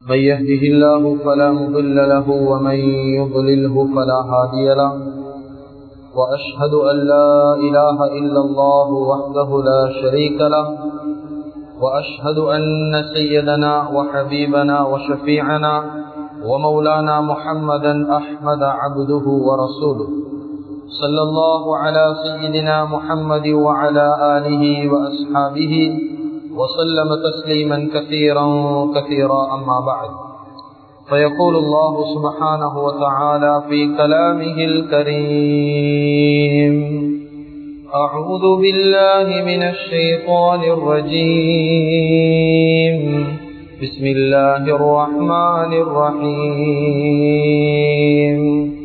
من يهده الله فلا مضل له ومن يضلله فلا هادي له وأشهد أن لا إله إلا الله وحده لا شريك له وأشهد أن سيدنا وحبيبنا وشفيعنا ومولانا محمدا أحمد عبده ورسوله صلى الله على سيدنا محمد وعلى آله وأصحابه وسلم تسليما كثيرا كثيرا أما بعد فيقول الله سبحانه وتعالى في كلامه الكريم أعوذ بالله من الشيطان الرجيم بسم الله الرحمن الرحيم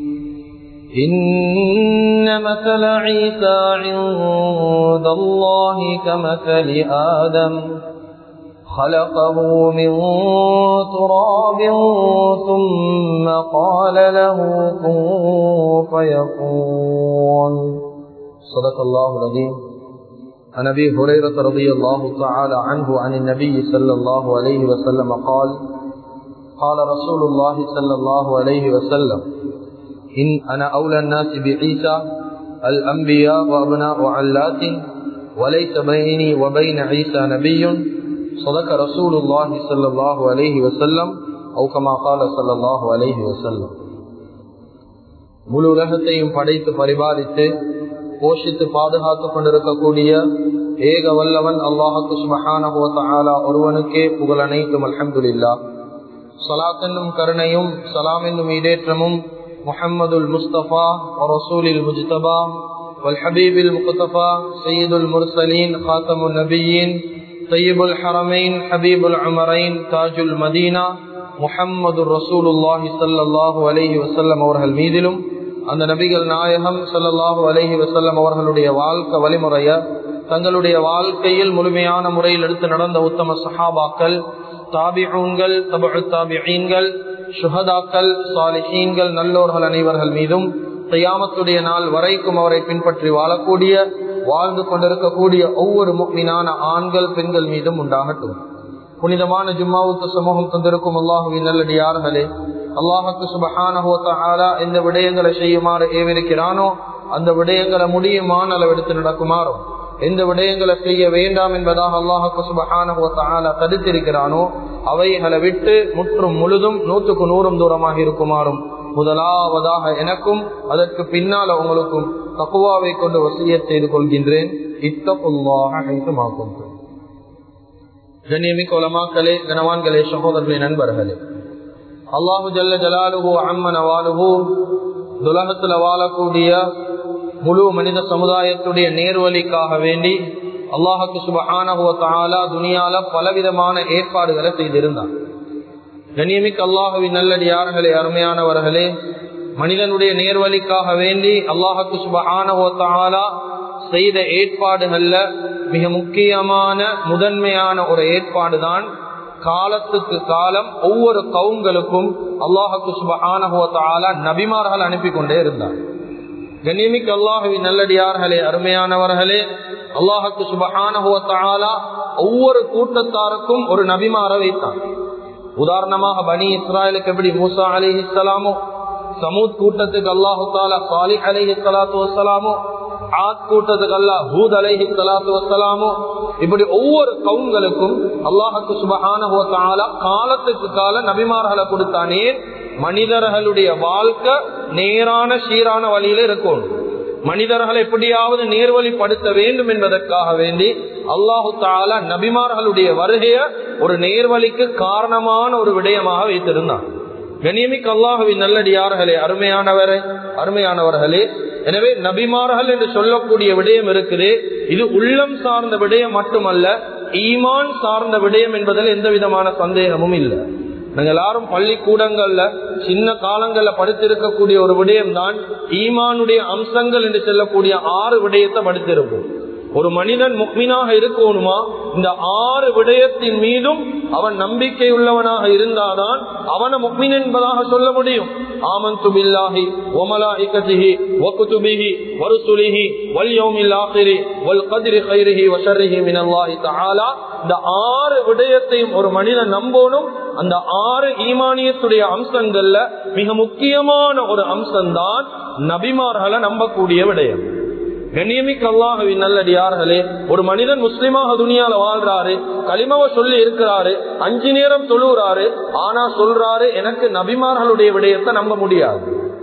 إن مثل عيسى عند الله كمثل آدم خلقه من تراب ثم قال له كن فيكون صدق الله العظيم. عن أبي هريرة رضي الله تعالى عنه عن النبي صلى الله عليه وسلم قال قال رسول الله صلى الله عليه وسلم إن أنا أولى الناس بعيسى الأنبياء وأبناء علات وليس بيني وبين عيسى نبي صدق رسول الله صلى الله عليه وسلم أو كما قال صلى الله عليه وسلم. முழு உலகத்தையும் படைத்து பரிபாலித்து போஷித்து பாதுகாத்துக் கொண்டிருக்கக்கூடிய ஏக வல்லவன் அல்லாஹ் சுப்ஹானஹு வ தஆலா ஒருவனுக்கே புகழ் அனைத்தும். அல்ஹம்துலில்லாஹ். ஸலாத் என்னும் கருணையும் ஸலாம் என்னும் ஈடேற்றமும் முஹம்மதுல் முஸ்தபா ரசூலில் முஜ்தபா வல் ஹபீபில் முக்தஃபா சய்யிதுல் முர்சலீன் காத்தமுன் நபியீன் தய்யிபுல் ஹரமைன் ஹபீபுல் உமரைன் தாஜுல் மதீனா முஹம்மதுர் ரசூலுல்லாஹி ஸல்லல்லாஹு அலைஹி வஸல்லம் அவர்கள் மீதிலும் அந்த நபிகள் நாயகம் ஸல்லல்லாஹு அலைஹி வஸல்லம் அவர்களுடைய வாழ்க்கை வழிமுறைய தங்களுடைய வாழ்க்கையில் முழுமையான முறையில் எடுத்து நடந்த உத்தம சஹாபாக்கள், தாபிஊன்கள், தபஉ தாபிஈன்கள், ஷுஹதாக்கள், சாலிஹீன்கள், நல்லோர்கள் அனைவர்கள் மீதும் கியாமத்துடைய நாள் வரைக்கும் அவரை பின்பற்றி வாழக்கூடிய வாழ்ந்து கொண்டிருக்கக்கூடிய ஒவ்வொரு முஃமினான ஆண்கள் பெண்கள் மீதும் உண்டாகட்டும். புனிதமான ஜும்மாவுக்கு சமூகம் தந்திருக்கும் அல்லாஹுவின் நல்லடியார்களே, அல்லாஹுக்கு சுப்ஹானஹு வ தஆலா எந்த விடயங்களை செய்யுமாறு ஏவிருக்கிறானோ அந்த விடயங்களை முடியுமான அளவெடுத்து நடக்குமாறும், எந்த விடயங்களை செய்ய வேண்டாம் என்பதாக அல்லாஹுக்கு சுப்ஹானஹு வ தஆலா தடுத்திருக்கிறானோ அவைகளை விட்டு முற்றும் முழுதும் 100க்கு 100 தூரமாக இருக்குமாறும் முதலாவதாக எனக்கும் அதற்கு பின்னால உங்களுக்கும் தக்வாவை கொண்டு வசியத் செய்து கொள்கின்றேன். இத்தகுல்லாஹ ஹைதுமா குன்தும். கண்ணியமிக்க உலமாக்களே, கனவான்களே, சகோதரர்களே, நண்பர்களே, அல்லாஹு ஜல்ல ஜலாலுஹு அம்ம நவாலுஹு துலகத்துல வாழக்கூடிய முழு மனித சமுதாயத்துடைய நேர்வழிக்காக வேண்டி அல்லாஹுக்கு சுப்ஹானஹு வ தஆலா துனியால பலவிதமான ஏற்பாடுகளை செய்திருந்தார். கண்ணியமிக்க அல்லாஹுவின் நல்லடியார்களே, அருமையானவர்களே, மனிதனுடைய நேர்வழிக்காக வேண்டி அல்லாஹுக்கு சுப்ஹானஹு வ தஆலா செய்த ஏற்பாடுகள்ல மிக முக்கியமான முதன்மையான ஒரு ஏற்பாடுதான் காலத்துக்கு காலம் ஒவ்வொரு கவுங்களுக்கும் அல்லாஹுக்கு சுப்ஹானஹு வ தஆலா நபிமார்கள் அனுப்பி கொண்டே இருந்தார். கண்ணியமிக்க அல்லாஹுவின் நல்லடியார்களே, அருமையானவர்களே, அல்லாஹுக்கு சுப்ஹானஹு வ தஆலா ஒவ்வொரு கூட்டத்தாருக்கும் ஒரு நபிமார வைத்தார். உதாரணமாக பனி இஸ்ராயலுக்கு எப்படி மூசா அலைஹிஸ்ஸலாமோ, சமூத் கூட்டத்துக்கு அல்லாஹு தஆலா சாலிஹ் அலைஹிஸ்ஸலாத்து வஸ்ஸலாமோ, ஆத் கூட்டத்துக்கு அல்லாஹ் ஹூத் அலைஹிஸ்ஸலாத்து வஸ்ஸலாமோ, இப்படி ஒவ்வொரு கவுங்களுக்கும் அல்லாஹுக்கு சுப்ஹானஹு வ தஆலா காலத்துக்கு கால நபிமார்களை கொடுத்தானே மனிதர்களுடைய வாழ்க்கை நேரான சீரான வழியில இருக்கும். மனிதர்களை எப்படியாவது நேர்வழிப்படுத்த வேண்டும் என்பதற்காக வேண்டி அல்லாஹு தஆலா நபிமார்களுடைய வருகைய ஒரு நேர்வழிக்கு காரணமான ஒரு விடயமாக வைத்திருந்தார். கண்ணியமிக்க அல்லாஹுவின் நல்லடியார்களே, அருமையானவர்களே, எனவே நபிமார்கள் என்று சொல்லக்கூடிய விடயம் இருக்குது. இது உள்ளம் சார்ந்த விடயம் மட்டுமல்ல, ஈமான் சார்ந்த விடயம் என்பதில் எந்த விதமான சந்தேகமும் இல்லை. நாங்கள் எல்லாரும் பள்ளிக்கூடங்கள்ல சின்ன காலங்கள்ல படித்திருக்கக்கூடிய ஒரு விடயம் தான் ஈமானுடைய அம்சங்கள் என்று சொல்லக்கூடிய 6 விடயத்தை படித்திருப்போம். ஒரு மனிதன் முக்மீனாக இருக்கணுமா, இந்த 6 விடயத்தின் மீதும் அவன் நம்பிக்கை உள்ளவனாக இருந்தாதான் அவனை முக்மீன் என்பதாக சொல்ல முடியும். ஆமன்து பில்லாஹி வ மலாயிகத்திஹி வ குதுபிஹி வ ருசுலிஹி வல் யௌமில் ஆகிரி வல் கத்ரி கைரிஹி வ ஷர்ரிஹி மினல்லாஹி தஆலா. இந்த 6 விடயத்தையும் ஒரு மனிதன் நம்பணும். அந்த 6 ஈமானியத்துடைய அம்சங்கள்ல மிக முக்கியமான ஒரு அம்சம்தான் நபிமார்களை நம்பக்கூடிய விடயம். கண்ணியமிக்க அல்லாஹ்வின் நல்லடியார்களே, ஒரு மனிதன் முஸ்லிமாக துனியால வாழ்றாரு, கலிமாவை சொல்லி இருக்கிறாரு, 5 நேரம் தொழுறாரு, ஆனா சொல்றாரு எனக்கு நபிமார்களுடைய விடயத்தை நம்ப முடியாது,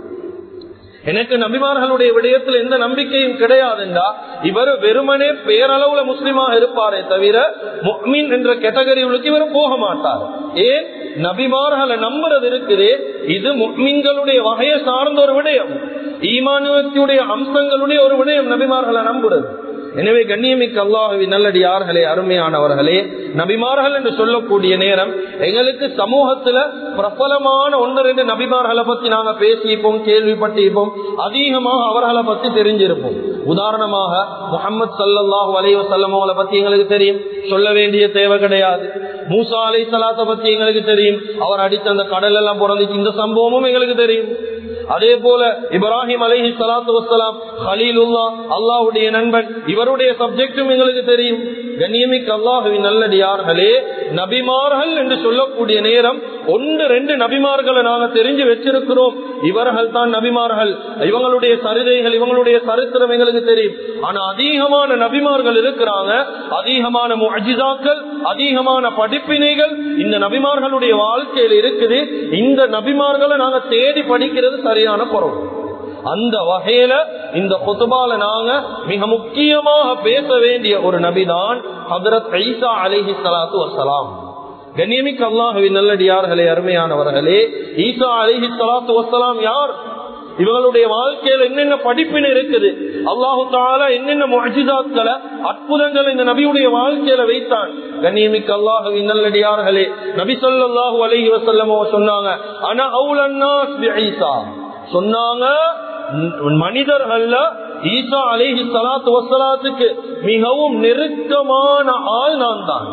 எனக்கு நபிமார்களுடைய விடயத்தில் எந்த நம்பிக்கையும் கிடையாதுண்டா இவர் வெறுமனே பேரளவுல முஸ்லிமாக இருப்பாரே தவிர முஃமின் என்ற கேட்டகரிகளுக்கு இவர் போக மாட்டார். ஏன்? நபிமார்களை நம்புறது இருக்குது, இது முஃமின்களுடைய வகையை சார்ந்த ஒரு விடயம், ஈமானுடைய அம்சங்களுடைய ஒரு விடயம் நபிமார்களை நம்புறது. எனவே கண்ணியமிக்க அல்லாஹ்வின் நல்லடியார்களே, அருமையானவர்களே, நபிமார்கள் என்று சொல்லக்கூடிய நேரம் எங்களுக்கு சமூகத்துல பிரபலமான 1-2 நபிமார்களை பத்தி நாங்க பேசிப்போம், கேள்விப்பட்டிருப்போம், அதிகமாக அவர்களை பத்தி தெரிஞ்சிருப்போம். உதாரணமாக முஹம்மது ஸல்லல்லாஹு அலைஹி வஸல்லம் அவங்களை பத்தி எங்களுக்கு தெரியும், சொல்ல வேண்டிய தேவை கிடையாது. மூசா அலைஹிஸ்ஸலாத்தை பத்தி எங்களுக்கு தெரியும், அவர் அடித்த அந்த கடல் எல்லாம் பிறந்துச்சு, இந்த சம்பவமும் எங்களுக்கு தெரியும். அதே போல இப்ராஹிம் அலைஹி ஸலாத்து வஸ்ஸலாம் கலீலுல்லாஹ், அல்லாஹ்வுடைய நண்பன், இவருடைய சப்ஜெக்டும் எங்களுக்கு தெரியும். கண்ணியமிக்க அல்லாஹ்வின் நல்லடியார்களே, நபிமார்கள் என்று சொல்லக்கூடிய நேரம் 1-2 நபிமார்களை நாங்க தெரிஞ்சு வச்சிருக்கிறோம், இவர்கள் தான் நபிமார்கள், இவங்களுடைய சரிதைகள், இவங்களுடைய சரித்திரம் எங்களுக்கு தெரியும். ஆனா அதிகமான நபிமார்கள் இருக்கிறாங்க, அதிகமான முஅஜிசாக்கள், அதிகமான படிப்பினைகள் இந்த நபிமார்களுடைய வாழ்க்கையில் இருக்குது. இந்த நபிமார்களை நாங்க தேடி படிக்கிறது சரியான குறவு. அந்த வகையில இந்த குதுபால நாங்க மிக முக்கியமாக பேச வேண்டிய ஒரு நபிதான் ஹஜ்ரத் ஈசா அலைஹிஸ்ஸலாத்து வஸ்ஸலாம். கண்ணியமிக்க அல்லாஹ்வின் நல்லடியார்களே, அருமையானவர்களே, ஈசா அலைஹிஸ்ஸலாத்து வஸ்ஸலாம் யார்? இவங்களுடைய வாழ்க்கையில என்னென்ன படிப்பினை இருக்குது, அல்லாஹு தஆலா என்னென்ன முஅஜிசாத்களை, அற்புதங்களை இந்த நபியுடைய வாழ்க்கையில வைத்தான். கண்ணியமிக்க அல்லாஹ்வின் நல்லடியார்களே, நபி ஸல்லல்லாஹு அலைஹி வஸல்லம் சொன்னாங்க, அன அவுலன் நாஸ் பிஈசா, சொன்னாங்க மனிதர்கள்ல ஈசா அலைஹிஸ்ஸலாத்து வஸ்ஸலாத்துக்கு மிகவும் நெருக்கமான ஆள் நான் தான்,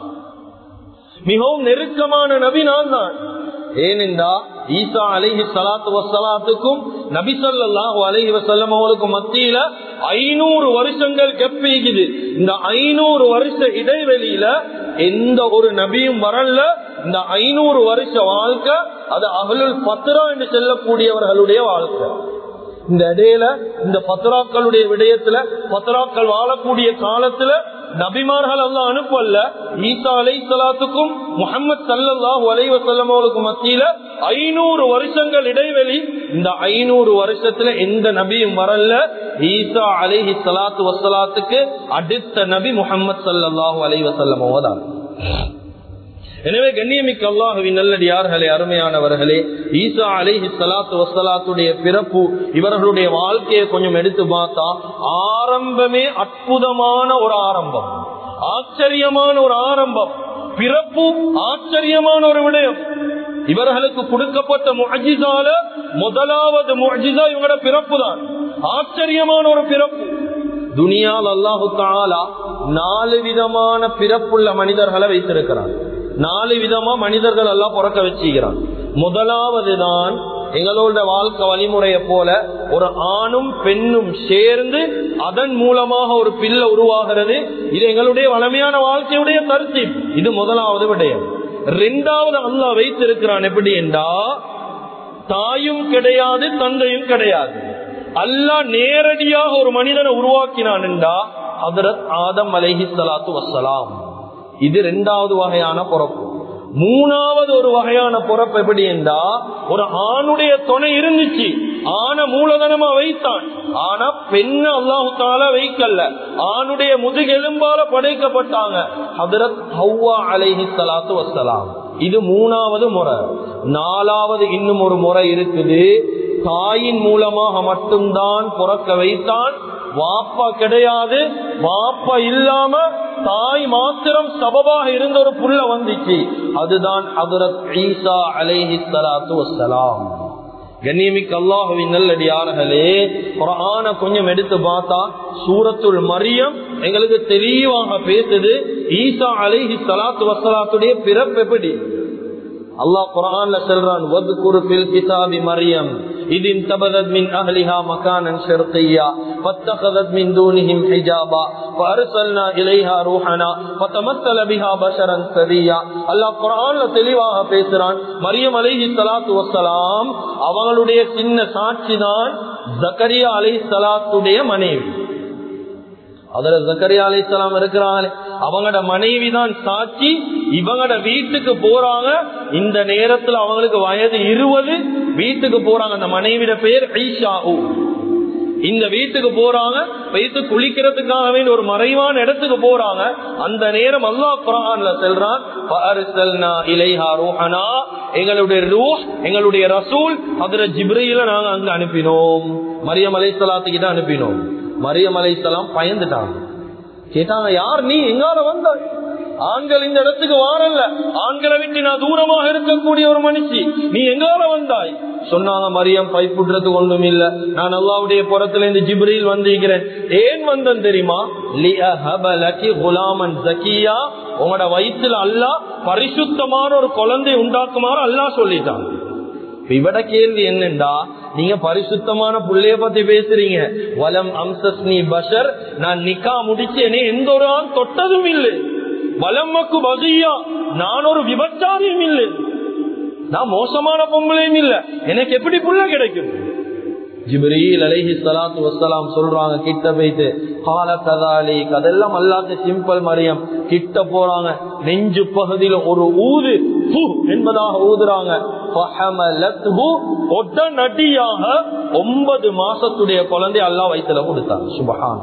மிகவும் நெருக்கமான நபி நான் தான். ஏனென்றா ஈசா அலைஹிஸ்ஸலாத்து வஸ்ஸலாத்துக்கும் நபி ஸல்லல்லாஹு அலைஹி வஸல்லம் அவர்களுக்கும் மத்தியில 500 வருஷங்கள் கெப்பிக்குது. இந்த 500 வருஷ இடைவெளியில எந்த ஒரு நபியும் வரல. இந்த 500 வருஷ வாழ்க்கை அது அஹ்லுல் ஃபத்ரா என்று சொல்லக்கூடியவர்களுடைய வாழ்க்கை. இந்த இடையில இந்த ஃபத்ராக்களுடைய விடயத்துல, ஃபத்ராக்கள் வாழக்கூடிய காலத்துல நபிமார்கள் அல்லாஹ் அனுப்பல்ல. ஈசா அலைஹிஸ்ஸலாத்துக்கும் முஹம்மது ஸல்லல்லாஹு அலைஹி வஸல்லம் அவர்களுக்கும் மத்தியில 500 வருஷங்கள் இடைவெளி. இந்த 500 வருஷத்துல எந்த நபியும் வரல. ஈசா அலைஹிஸ்ஸலாத்து வஸ்ஸலாத்துக்கு அடுத்த நபி முஹம்மது ஸல்லல்லாஹு அலைஹி வஸல்லம் அவர்தான். எனவே கண்ணியமிக்க அல்லாஹ்வின் நல்லடியார்களே, அருமையானவர்களே, ஈசா அலைஹிஸ்ஸலாத்து வஸ்ஸலாத்துடைய பிறப்பு, இவர்களுடைய வாழ்க்கையை கொஞ்சம் எடுத்து பார்த்தா ஆரம்பமே அற்புதமான ஒரு ஆரம்பம், ஆச்சரியமான ஒரு ஆரம்பம். பிறப்பு ஆச்சரியமான ஒரு விடயம். இவர்களுக்கு கொடுக்கப்பட்ட முஅஜிசால முதலாவது முஅஜிசா இவங்களோட பிறப்பு தான். ஆச்சரியமான ஒரு பிறப்பு. துனியால் அல்லாஹு தஆலா 4 விதமான பிறப்புள்ள மனிதர்களை வைத்திருக்கிறார். 4 விதமா மனிதர்கள் எல்லாம் பிறக்க வச்சுக்கிறான். முதலாவது தான் எங்களோட வாழ்க்கை வழிமுறையை போல ஒரு ஆணும் பெண்ணும் சேர்ந்து அதன் மூலமாக ஒரு பிள்ளை உருவாகிறது. இது எங்களுடைய வளமையான வாழ்க்கையுடைய தர்த்தீப். இது முதலாவது விடயம். 2வது அல்லாஹ் வைத்திருக்கிறான் எப்படி என்றா, தாயும் கிடையாது தந்தையும் கிடையாது. அல்லாஹ் நேரடியாக ஒரு மனிதனை உருவாக்கினான் என்றா ஹஜ்ரத் ஆதம் அலைஹிஸ்ஸலாத்து வஸ்ஸலாம். இது 2வது வகையான பிறப்பு. 3வது ஒரு வகையான பிறப்பு எப்படி என்றா, ஒரு ஆணுடைய துணை இருந்துச்சு, ஆன மூலதனமா வைத்தான், ஆனா பெண்ணு அல்லாஹு தஆலா வைக்கல, ஆணுடைய முதுகெலும்பால படைக்கப்பட்டாங்க ஹஜ்ரத் ஹவ்வா அலைஹிஸ்ஸலாத்து வஸ்ஸலாம். இது 3வது முறை. 4வது இன்னும் ஒரு முறை இருக்குது. தாயின் மூலமாக மட்டும்தான் பிறக்க வைத்தான். வாப்பா கிடையாது, வாப்பா இல்லாம தாய் மாத்திரம் சபபாக இருந்த ஒரு புள்ள வந்துச்சு. அதுதான் ஹஜ்ரத் ஈசா அலைஹிஸ்ஸலாத்து வஸ்ஸலாம். கண்ணியமிக்க அல்லாஹ்வின் நல்லடியார்களே, குர்ஆனை கொஞ்சம் எடுத்து பார்த்தா சூரத்துல் மரியம் எங்களுக்கு தெளிவாக பேசுது ஈசா அலைஹிஸ்ஸலாத்து வஸ்ஸலாத்துடைய பிறப்பு எப்படி. அல்லாஹ் குர்ஆன்ல சொல்றான், வத்குர் ஃபில் கிதாபி மரியம் إذ انتبذت من أهلها مكانا شرقيا فاتخذت من دونهم حجابا فأرسلنا إليها روحنا فتمثل بها بشرا سويا. அல்லாஹ் குர்ஆன்ல தெளிவாக பேசுறான், மரியம் அலைஹிஸ்ஸலாத்து வஸ்ஸலாம் அவங்களுடைய சின்ன சாட்சி தான் ஜக்கரியா அலைஹிஸ்ஸலாத்துடைய மனைவி. அதுல ஜக்கரியா அலைஹிஸ்ஸலாம் இருக்கிறாங்களே, அவங்களோட மனைவி தான் சாட்சி. இவங்களோட வீட்டுக்கு போறாங்க, இந்த நேரத்துல அவங்களுக்கு வயது 20. வீட்டுக்கு போறாங்க, அந்த மனைவியோட பேர் ஐஷா. இந்த வீட்டுக்கு போறாங்க, வைத்து குளிக்கிறதுக்காக வேண்டி ஒரு மறைவான இடத்துக்கு போறாங்க. அந்த நேரம் அல்லாஹ் குர்ஆன்ல சொல்றான், ஃபஅர்ஸல்னா இலைஹா ரூஹனா, எங்களுடைய ரூஹ், எங்களுடைய ரசூல் ஹஜ்ரத் ஜிப்ரீல நாங்க அங்க அனுப்பினோம், மரியம் அலைஹிஸ்ஸலாத்து கிட்ட அனுப்பினோம். மரியம் அலைஹிஸ்ஸலாம் பயந்துட்டாங்க. கேட்டாங்க, யார் நீ, எங்கால வந்தாய்? ஆண்கள் இந்த இடத்துக்கு வாரல்ல, ஆண்களை விட்டு நான் தூரமாக இருக்கக்கூடிய ஒரு மனுஷி, நீ எங்கால வந்தாய்? சொன்னாங்க, மரியம் பைப்புடுறதுக்கு ஒன்றும் இல்ல, நான் அல்லாஹ்வுடைய புறத்துல இருந்து ஜிப்ரீல் வந்திருக்கிறேன். ஏன் வந்தன் தெரியுமா? லிஅஹப லகி குலாமன் ஜக்கியா, உங்களோட வயிற்றுல அல்லாஹ் பரிசுத்தமான ஒரு குழந்தை உண்டாக்குமாறு அல்லாஹ் சொல்லிட்டான். இவட கேள்வி என்னண்டா, நீங்க பரிசுத்தமான புள்ளைய பத்தி பேசுறீங்க, வலம் அம்சஸ்னி பஷர், நான் நிக்கா முடிச்சேனே, எந்த ஒரு ஆண் தொட்டதும் இல்லை. வலம்மக்கு பகியா, நான் ஒரு விபச்சாரியும் இல்லை, நான் மோசமான பொம்பளையும் இல்லை, எனக்கு எப்படி புள்ள கிடைக்கும்? ஜிப்ரீல் அலைஹிஸ்ஸலாத்து வஸ்ஸலாம் சொல்றாங்க, கிட்ட போயிட்டு கால கதாலி, அதெல்லாம் அல்லாஹ்வுடைய சிம்பிள். மரியம் கிட்ட போறாங்க, நெஞ்சு பகுதியில ஒரு ஊது என்பதாக ஊதுறாங்க. உடனடியாக 9 மாசத்துடைய குழந்தை அல்லாஹ் வயித்துல கொடுத்தாங்க. சுப்ஹான்.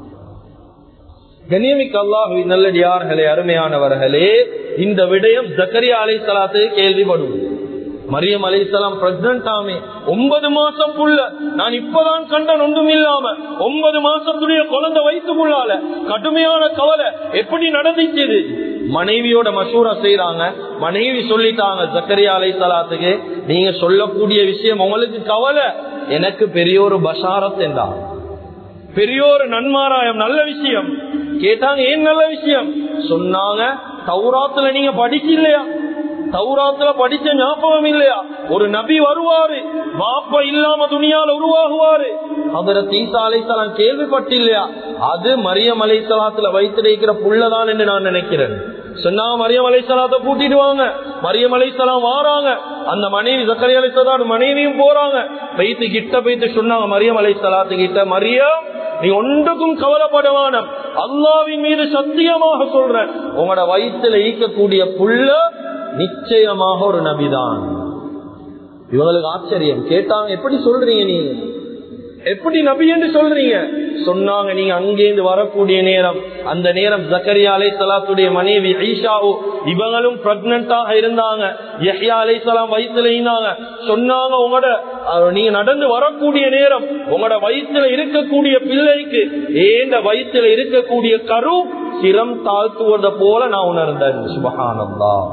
கண்ணியமிக்க அல்லாஹ்வின் நல்லடியார்களே, அருமையானவர்களே, இந்த விடயம் ஜக்கரியா அலைஹிஸ்ஸலாத்து கேள்விப்படும். மரியம் அலைஹிஸ்ஸலாம் பிரெக்னன்ட் ஆமே, 9 மாசம் புள்ள, நான் இப்பதான் கண்டன் ஒன்றும் இல்லாம 9 மாசத்துடைய குழந்தை வயிற்றுக்குள்ளால. கடுமையான கவலை, எப்படி நடந்துச்சு? மனைவியோட மசூரா செய்யறாங்க. மனைவி சொல்லிட்டாங்க ஜக்கரியா அலைஹிஸ்ஸலாத்துக்கு, நீங்க சொல்லக்கூடிய விஷயம் உங்களுக்கு கவலை, எனக்கு பெரிய ஒரு பஷாரத் என்றாங்க, பெரிய ஒரு நன்மாராயம், நல்ல விஷயம். கேட்டாங்க, ஏன் நல்ல விஷயம்? சொன்னாங்க, தௌராத்துல நீங்க படிக்கலையா? தௌராத்துல படிச்ச ஞாபகம் இல்லையா? ஒரு நபி வருவாரு, மாப்ப இல்லாம துணியால உருவாகுவாரு, ஹஜ்ரத் ஈசா அலைஹிஸ்ஸலாம் கேள்விப்பட்டில்லையா? அது மரியம் அலைஹிஸ்ஸலாத்துல வைத்திருக்கிற புள்ளதான் என்று நான் நினைக்கிறேன். சொன்னா மரியம் அலைஹிஸ்ஸலாத்தை கூட்டிட்டு வாங்க. மரியம் அலைஹிஸ்ஸலாம் வாராங்க, அந்த மனைவி ஜக்கரியா அலைஹிஸ்ஸலாம் மனைவியும் போறாங்க. வைத்து கிட்ட போயிட்டு சொன்னாங்க மரியம் அலைஹிஸ்ஸலாத்து கிட்ட, மரியம் நீ ஒன்றுக்கும் கவலைப்படவான, அல்லாஹ்வின் மீது சத்தியமாக சொல்றேன், உங்களோட வயிற்றுல ஈக்கக்கூடிய புள்ள நிச்சயமாக ஒரு நபிதான். இவங்களுக்கு ஆச்சரியம். கேட்டாங்க, எப்படி சொல்றீங்க, நீங்க எப்படி நபி என்று சொல்றீங்க? சொன்னாங்க, நீங்க அங்கேருந்து வரக்கூடிய நேரம், அந்த நேரம் ஜக்கரியா அலைஹிஸ்ஸலாத்துடைய மனைவி ஈஷா இவங்களும் பிரெக்னன்ட்டாக இருந்தாங்க. யஹ்யா அலைஹிஸ்ஸலாம் வயிற்றுல இருந்தாங்க. சொன்னாங்க, உங்களோட நீங்க நடந்து வரக்கூடிய நேரம், உங்களோட வயிற்றுல இருக்கக்கூடிய பிள்ளைக்கு ஏந்த வயிற்றுல இருக்கக்கூடிய கரு சிரம் தாழ்த்துவத போல நான் உணர்ந்தேன். சுப்ஹானல்லாஹ்.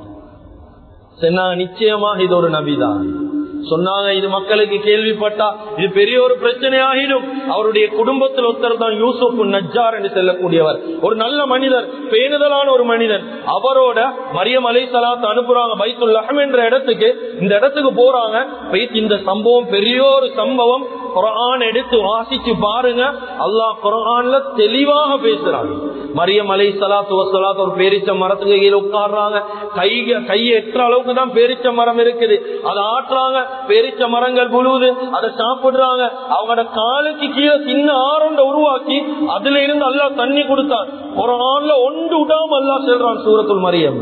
சொன்னாங்க, நிச்சயமாக இது ஒரு நபிதான். சொன்னாங்க, இது மக்களுக்கு கேள்விப்பட்டா இது பெரிய ஒரு பிரச்சனை ஆகிடும். அவருடைய குடும்பத்தில் ஒருத்தர் தான் யூசுப் நஜ்ஜார் என்று சொல்லக்கூடியவர், ஒரு நல்ல மனிதர், பேணுதலான ஒரு மனிதன். அவரோட மரியம் அலைஹிஸ்ஸலாத்து அனுப்புறாங்க பைத்துல் லஹம் என்ற இடத்துக்கு. இந்த இடத்துக்கு போறாங்க. இந்த சம்பவம் பெரிய ஒரு சம்பவம். குர்ஆன் எடுத்து வாசிச்சு பாருங்க, அல்லாஹ் குர்ஆன்ல தெளிவாக பேசுறாங்க. மரியம் அலைஹிஸ்ஸலாத்து வஸ்ஸலாம் ஒரு பேரிச்ச மரத்துக்கு கீழே உட்கார்றாங்க. கையை எட்டுற அளவுக்கு தான் பேரிச்ச மரம் இருக்குது. அதை ஆட்டுறாங்க, பேரிச்ச மரங்கள் புழுது, அதை சாப்பிடுறாங்க. அவங்களோட காலுக்கு கீழே சின்ன ஆரண்ட உருவாக்கி அதுல இருந்து அல்லாஹ் தண்ணி கொடுத்தான். குர்ஆன்ல ஒன்று விடாம அல்லாஹ் சொல்றான் சூரத்துல் மரியம்.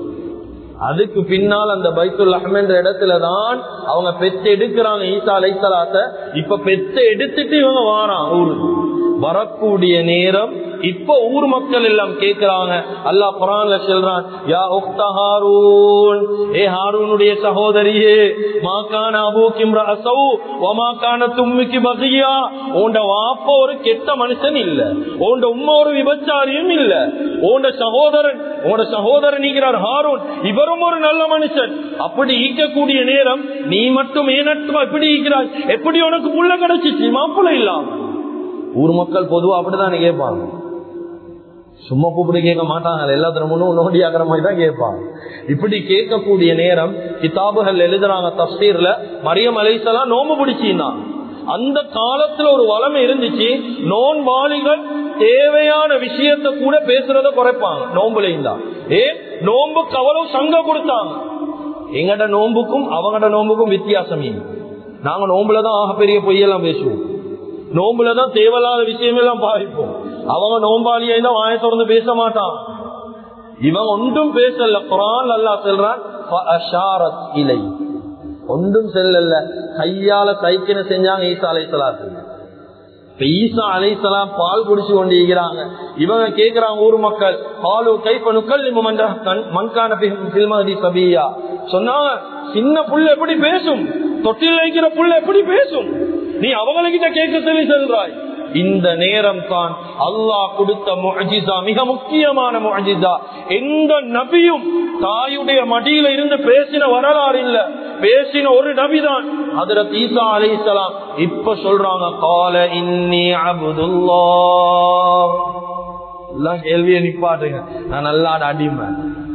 அதுக்கு பின்னால் அந்த பைத்துல் லஹம் என்ற இடத்துலதான் அவங்க பெத்து எடுக்கிறாங்க ஈசா அலைஹிஸ்ஸலாத்த. இப்ப பெத்து எடுத்துட்டு இவங்க வாரான் ஊரு. வரக்கூடிய நேரம் இப்ப ஊர் மக்கள் எல்லாம் கேட்கிறாங்க. அல்லாஹ் குர்ஆன்ல சொல்றான், யா உக்த ஹாரூன், ஏ ஹாரூனுடைய சகோதரியே, மா கான அபூகி இம்ரஅஸௌ வ மா கானத் உம்முகி பகியா, உன்ட வாப்பா ஒரு கெட்ட மனுஷன் இல்ல, உன்ட உம்மா ஒரு விபச்சாரியும் இல்ல, உன்ட சகோதரன் நீங்கிறார் ஹாரூன், இவரும் ஒரு நல்ல மனுஷன். அப்படி ஈக்கக்கூடிய நேரம் நீ மட்டும் ஏனட்டுமா எப்படி ஈக்கிறாய், எப்படி உனக்கு புள்ள கிடைச்சிச்சு மாப்பிள்ளை இல்லாம? ஊர் மக்கள் பொதுவா அப்படிதான் கேட்பாங்க, சும்மா கூப்பிட்டு கேட்க மாட்டாங்க, எல்லாத்திலும் நோண்டி ஆகிற மாதிரி தான் கேட்பாங்க. இப்படி கேட்கக்கூடிய நேரம் கிதாபுகள் எழுதுறாங்க தஃப்சீர்ல, மரியம் அலைஹிஸ்ஸலாம் நோம்பு பிடிச்சின்னா அந்த காலத்துல ஒரு வளமை இருந்துச்சு, நோன்பாளிகள் தேவையான விஷயத்த கூட பேசுறத குறைப்பாங்க நோம்புலையும் தான். நோம்புக்கு அவ்வளவு சங்கம் கொடுத்தாங்க. எங்கட நோம்புக்கும் அவங்கட நோம்புக்கும் வித்தியாசமே. நாங்க நோம்புலதான் ஆக பெரிய பொய்யெல்லாம் பேசுவோம், நோம்புலதான் தேவையில்லாத விஷயம் எல்லாம் பாதிப்போம். அவங்க நோம்பாளியை தான் வாயை திறந்து பேச மாட்டான். இவன் ஒன்றும் பேசல. குர்ஆன் அல்லாஹ் சொல்றான், ஃபஅஷாரத் இலை, ஒன்றும் செல்லல, கையால சைக்கின செஞ்சாங்க ஈசா அலைஹிஸ்ஸலாத்து. ஈசா அலைஹிஸ்ஸலாம் பால் குடிச்சு கொண்டு இருக்கிறாங்க. இவங்க கேக்குறாங்க ஊர் மக்கள், பாலு கைஃப நுகல்லிமு மன் கான ஃபில் மஹ்தி சபியா, சொன்னாங்க சின்ன புள்ள எப்படி பேசும், தொட்டில் வைக்கிற புள்ள எப்படி பேசும், நீ அவங்ககிட்ட கேட்க சொல்லி சொல்றாய். இந்த நேரம் தான் அல்லாஹ் கொடுத்த முஅஜிஸா, மிக முக்கியமான முஅஜிஸா. எந்த நபியும் தாயுடைய மடியில இருந்து பேசின வரலாறு இல்ல, பேசின ஒரு நபிதான் ஹஜ்ரத் ஈசா அலைஹிஸ்ஸலாம். இப்ப சொல்றாங்க, கால இன்னி அப்துல்லாஹ். எல்லாம் கேள்வியை நிப்பாட்டுங்க, நான் அல்லாஹ்வுடைய அடிமை.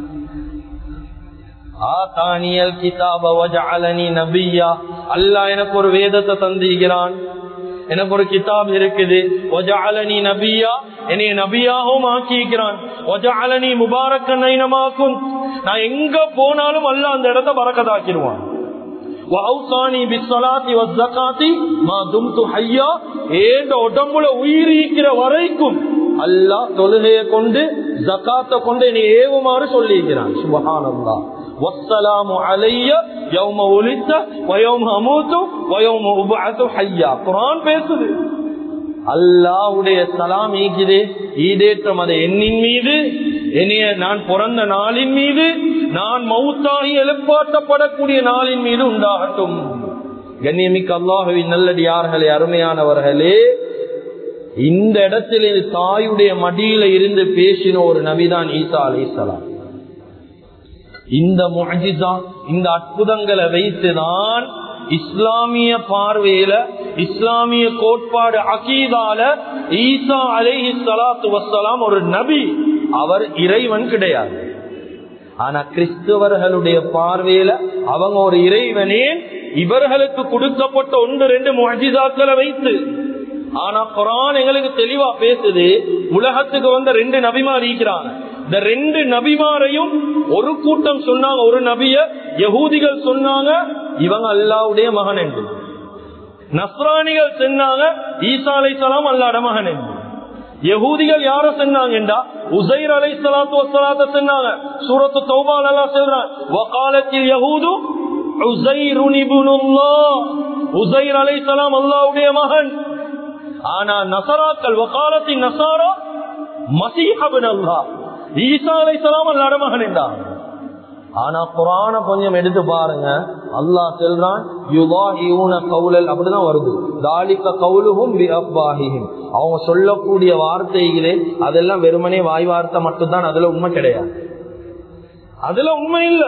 ஆதானியல் கிதாப வஜஅலனி நபியா, அல்லாஹ் எனக்கு ஒரு வேதத்தை தந்திருக்கிறான், எனக்கு ஒரு கிதாப் இருக்குது. வஜஅலனி நபியா, என்னைய நபியாகவும் ஆக்கிக்கிறான். வஜஅலனி முபாரக்கன் ஐனமா குன்த், நான் எங்க போனாலும் அல்லாஹ் அந்த இடத்தை பரக்கத்தாக்கிடுவான். வஅௌசானி பிஸ்ஸலாத்தி வஸ்ஸகாத்தி மா தும்து ஹய்யா, ஏண்ட உடம்புல உயிர் இருக்கிற வரைக்கும் அல்லாஹ் தொழுகையை கொண்டு ஜகாத்தை கொண்டு என்னை ஏவுமாறு சொல்லியிருக்கிறான். சுப்ஹானல்லாஹ். வஸ்ஸலாமு அலைய யௌம உலித்த வயௌம அமூது வயௌம உபஅது ஹய்யா. குர்ஆன் பேசுது, அல்லாஹ்வுடைய சலாம் ஈக்குதே, ஈடேற்றம் அது என்னின் மீது, என்னைய நான் பிறந்த நாளின் மீது, நான் மௌத்தாகி எழுப்பாட்டப்படக்கூடிய நாளின் மீது உண்டாகட்டும். கண்ணியமிக்க அல்லாஹ்வின் நல்லடியார்களே, அருமையானவர்களே, இந்த இடத்தில் தாயுடைய மடியில இருந்து பேசின ஒரு நபிதான் ஈசா அலைஹிஸ்ஸலாம். இந்த முஅஜிஸா, இந்த அற்புதங்களை வைத்துதான் இஸ்லாமிய பார்வையில, இஸ்லாமிய கோட்பாடு அகீதால ஈசா அலைஹிஸ்ஸலாத்து வஸ்ஸலாம் ஒரு நபி, அவர் இறைவன் கிடையாது. ஆனா கிறிஸ்தவர்களுடைய பார்வையில அவங்க ஒரு இறைவனே, இவர்களுக்கு கொடுக்கப்பட்ட 1-2 முஅஜிஸாக்களை வைத்து. ஆனா குர்ஆன் எங்களுக்கு தெளிவா பேசுது, உலகத்துக்கு வந்த 2 நபிமார் இருக்கிறாங்க. இந்த 2 நபிமாரையும் ஒரு கூட்டம் சொன்னாங்க, ஒரு நபிய யஹூதிகள் சொன்னாங்க இவங்க அல்லாஹ்வுடைய மகன் என்று, நஸ்ரானிகள் சொன்னாங்க ஈசா அலைஹிஸ்ஸலாம் அல்லாஹ்வுடைய மகன் என்று. யஹூதிகள் யார சொன்னாங்கடா, உஸைர் அலைஹிஸ்ஸலாத்து வஸ்ஸலாத்த சொன்னாங்க. சூரத்து தௌபால அல்லாஹ் சொல்றான், வகாலத்தில் யஹூது உஸைருன் இப்னுல்லாஹ், உஸைர் அலைஹிஸ்ஸலாம் அல்லாஹ்வுடைய மகன். ஆனா நஸராக்கள், வகாலத்தின் நஸாரா மஸீஹ் இப்னுல்லாஹ், ஈசா அலைஹிஸ்ஸலாம் அல்லாஹ்வுடைய மகன் என்றாங்க. ஆனா குர்ஆன கொஞ்சம் எடுத்து பாருங்க, அல்லாஹ் சொல்றான் யுதாஹியூன கௌலல், அப்படிதான் வருது, தாலிக கௌலுஹும் பிஅஃவாஹிஹிம், அவங்க சொல்லக்கூடிய வார்த்தைகளே அதெல்லாம் வெறுமனே வாய் வார்த்தை மட்டும்தான், அதுல உண்மை கிடையாது, அதுல உண்மை இல்ல.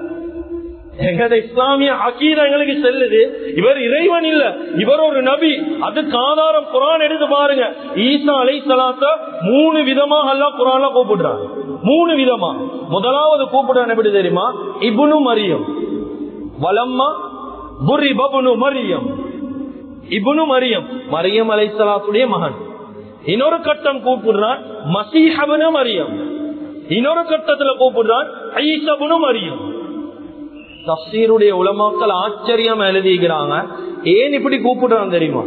எங்கட இஸ்லாமிய அகீதா எங்களுக்கு செல்லுது, இவர் இறைவன் இல்ல, இவர் ஒரு நபி. அதுக்கு ஆதாரம் குர்ஆன் எடுத்து பாருங்க. ஈசா அலைஹிஸ்ஸலாத்த 3 விதமாக அல்லாஹ் குர்ஆன்ல கூப்பிடுறாங்க, 3 விதமா. முதலாவது கூப்பிடுறான் எப்படி தெரியுமா, இப்னு மரியம், வலம்மா புரிப இப்னு மரியம், இப்னு மரியம், மரியம் அலைஹிஸ்ஸலாத்துடைய மகன். இன்னொரு கட்டம் கூப்பிடுறான் மஸீஹ் இப்னு மரியம், இன்னொரு கட்டத்துல கூப்பிடுறான் ஈசா இப்னு மரியம். தஃசீருடைய உலமாக்கள் ஆச்சரியமா எழுதிக்கிறாங்க, ஏன் இப்படி கூப்பிடுறான் தெரியுமா?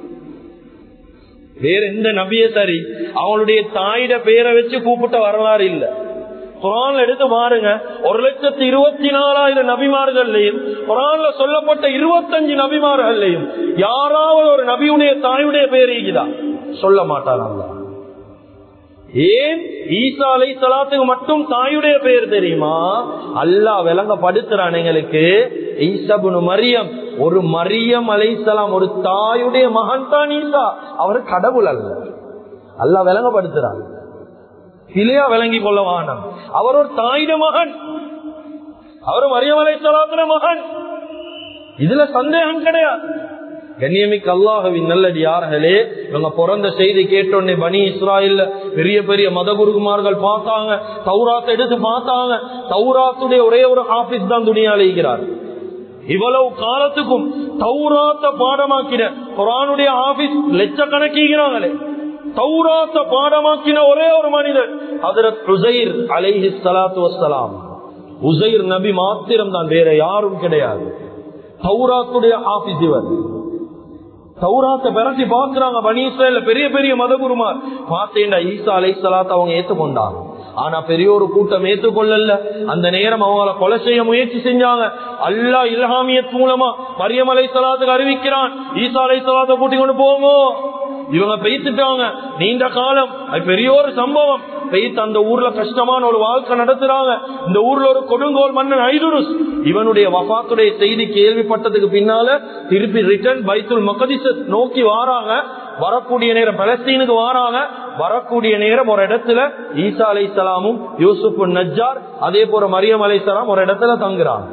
வேற எந்த நபிய சரி அவங்களுடைய தாயிட பேரை வச்சு கூப்பிட்ட வரலாறு இல்ல. குர்ஆன்ல எடுத்து பாருங்க, 1,24,000 நபிமார்கள்லையும் குர்ஆன்ல சொல்லப்பட்ட 25 நபிமார்கள்லையும் யாராவது ஒரு நபியுடைய தாயுடைய பேர் இருக்குதா? சொல்ல மாட்டாங்க. ஏன் ஈசா அலைஹிஸ்ஸலாத்துக்கு மட்டும் தாயுடைய பெயர் தெரியுமா? அல்லாஹ் விளங்கப்படுத்துறான் எங்களுக்கு. ஈசா இப்னு மரியம், ஒரு மரியம் அலைஹிஸ்ஸலாம், ஒரு தாயுடைய மகன் தான் ஈசா. அவர் கடவுள் அல்ல. அல்லாஹ் விளங்கப்படுத்துறான். இல்லையா? விளங்கி கொள்ள வானம். அவர் ஒரு தாயுடைய மகன், அவர் மரியம் அலைஹிஸ்ஸலாத்துடைய மகன். இதுல சந்தேகம் கிடையாது. கண்ணியமிக்க அல்லாஹ்வின் நல்லடியார்களே, இவங்க பிறந்த செய்தி கேட்டோன்னே பனி இஸ்ராயல்ல பெரிய பெரிய மத குருமார்கள் பார்த்தாங்க, தௌராத்தை எடுத்து பார்த்தாங்க. தௌராத்துடைய ஒரே ஒரு ஹாஃபிஸ் தான் துனியால இருக்கிறார். இவ்வளவு காலத்துக்கும் தௌராத்த பாடமாக்கின குர்ஆனுடைய ஹாஃபிஸ் லட்சக்கணக்கிறாங்களே. தௌராத்த பாடமாக்கின ஒரே ஒரு மனிதர் ஹஜ்ரத் உஸைர் அலைஹிஸ்ஸலாத்து வஸ்ஸலாம். உஸைர் நபி மாத்திரம் தான், வேற யாரும் கிடையாது. தௌராத்துடைய ஹாஃபிஸ் இவர். தௌராத்தை பெரட்டி பாக்குறாங்க பனி இஸ்ராயல்ல பெரிய பெரிய மதகுருமார். பார்த்தேன்டா ஈசா அலைஹிஸ்ஸலாத்தை அவங்க ஏத்துக்கொண்டாங்க. ஆனா பெரிய ஒரு கூட்டம் ஏத்துக்கொள்ளல. அந்த நேரம் அவங்கள கொலை செய்ய முயற்சி செஞ்சாங்க. அல்லாஹ் இல்ஹாமியத் மூலமா மரியம் அலைஹிஸ்ஸலாத்துக்கு அறிவிக்கிறான், ஈசா அலைஹிஸ்ஸலாத்தை கூட்டிக் கொண்டு போங்க. இவங்க பெய்த்துட்டாங்க. நீண்ட காலம் பெரிய ஒரு சம்பவம். பெய்த்து அந்த ஊர்ல கஷ்டமான ஒரு வாழ்க்கை நடத்துறாங்க. இந்த ஊர்ல ஒரு கொடுங்கோல் மன்னன் ஐதுருஸ், இவனுடைய வஃபாத்துடைய செய்தி கேள்விப்பட்டதுக்கு பின்னால திருப்பி ரிட்டர்ன் பைத்துல் மக்திஸ் நோக்கி வாராங்க. வரக்கூடிய நேரம் பலஸ்தீனுக்கு வாராங்க. வரக்கூடிய நேரம் ஒரு இடத்துல ஈசா அலைஹிஸ்ஸலாமும் யூசுப் நஜ்ஜார் அதே போல மரியம் அலைஹிஸ்ஸலாம் ஒரு இடத்துல தங்குறாங்க.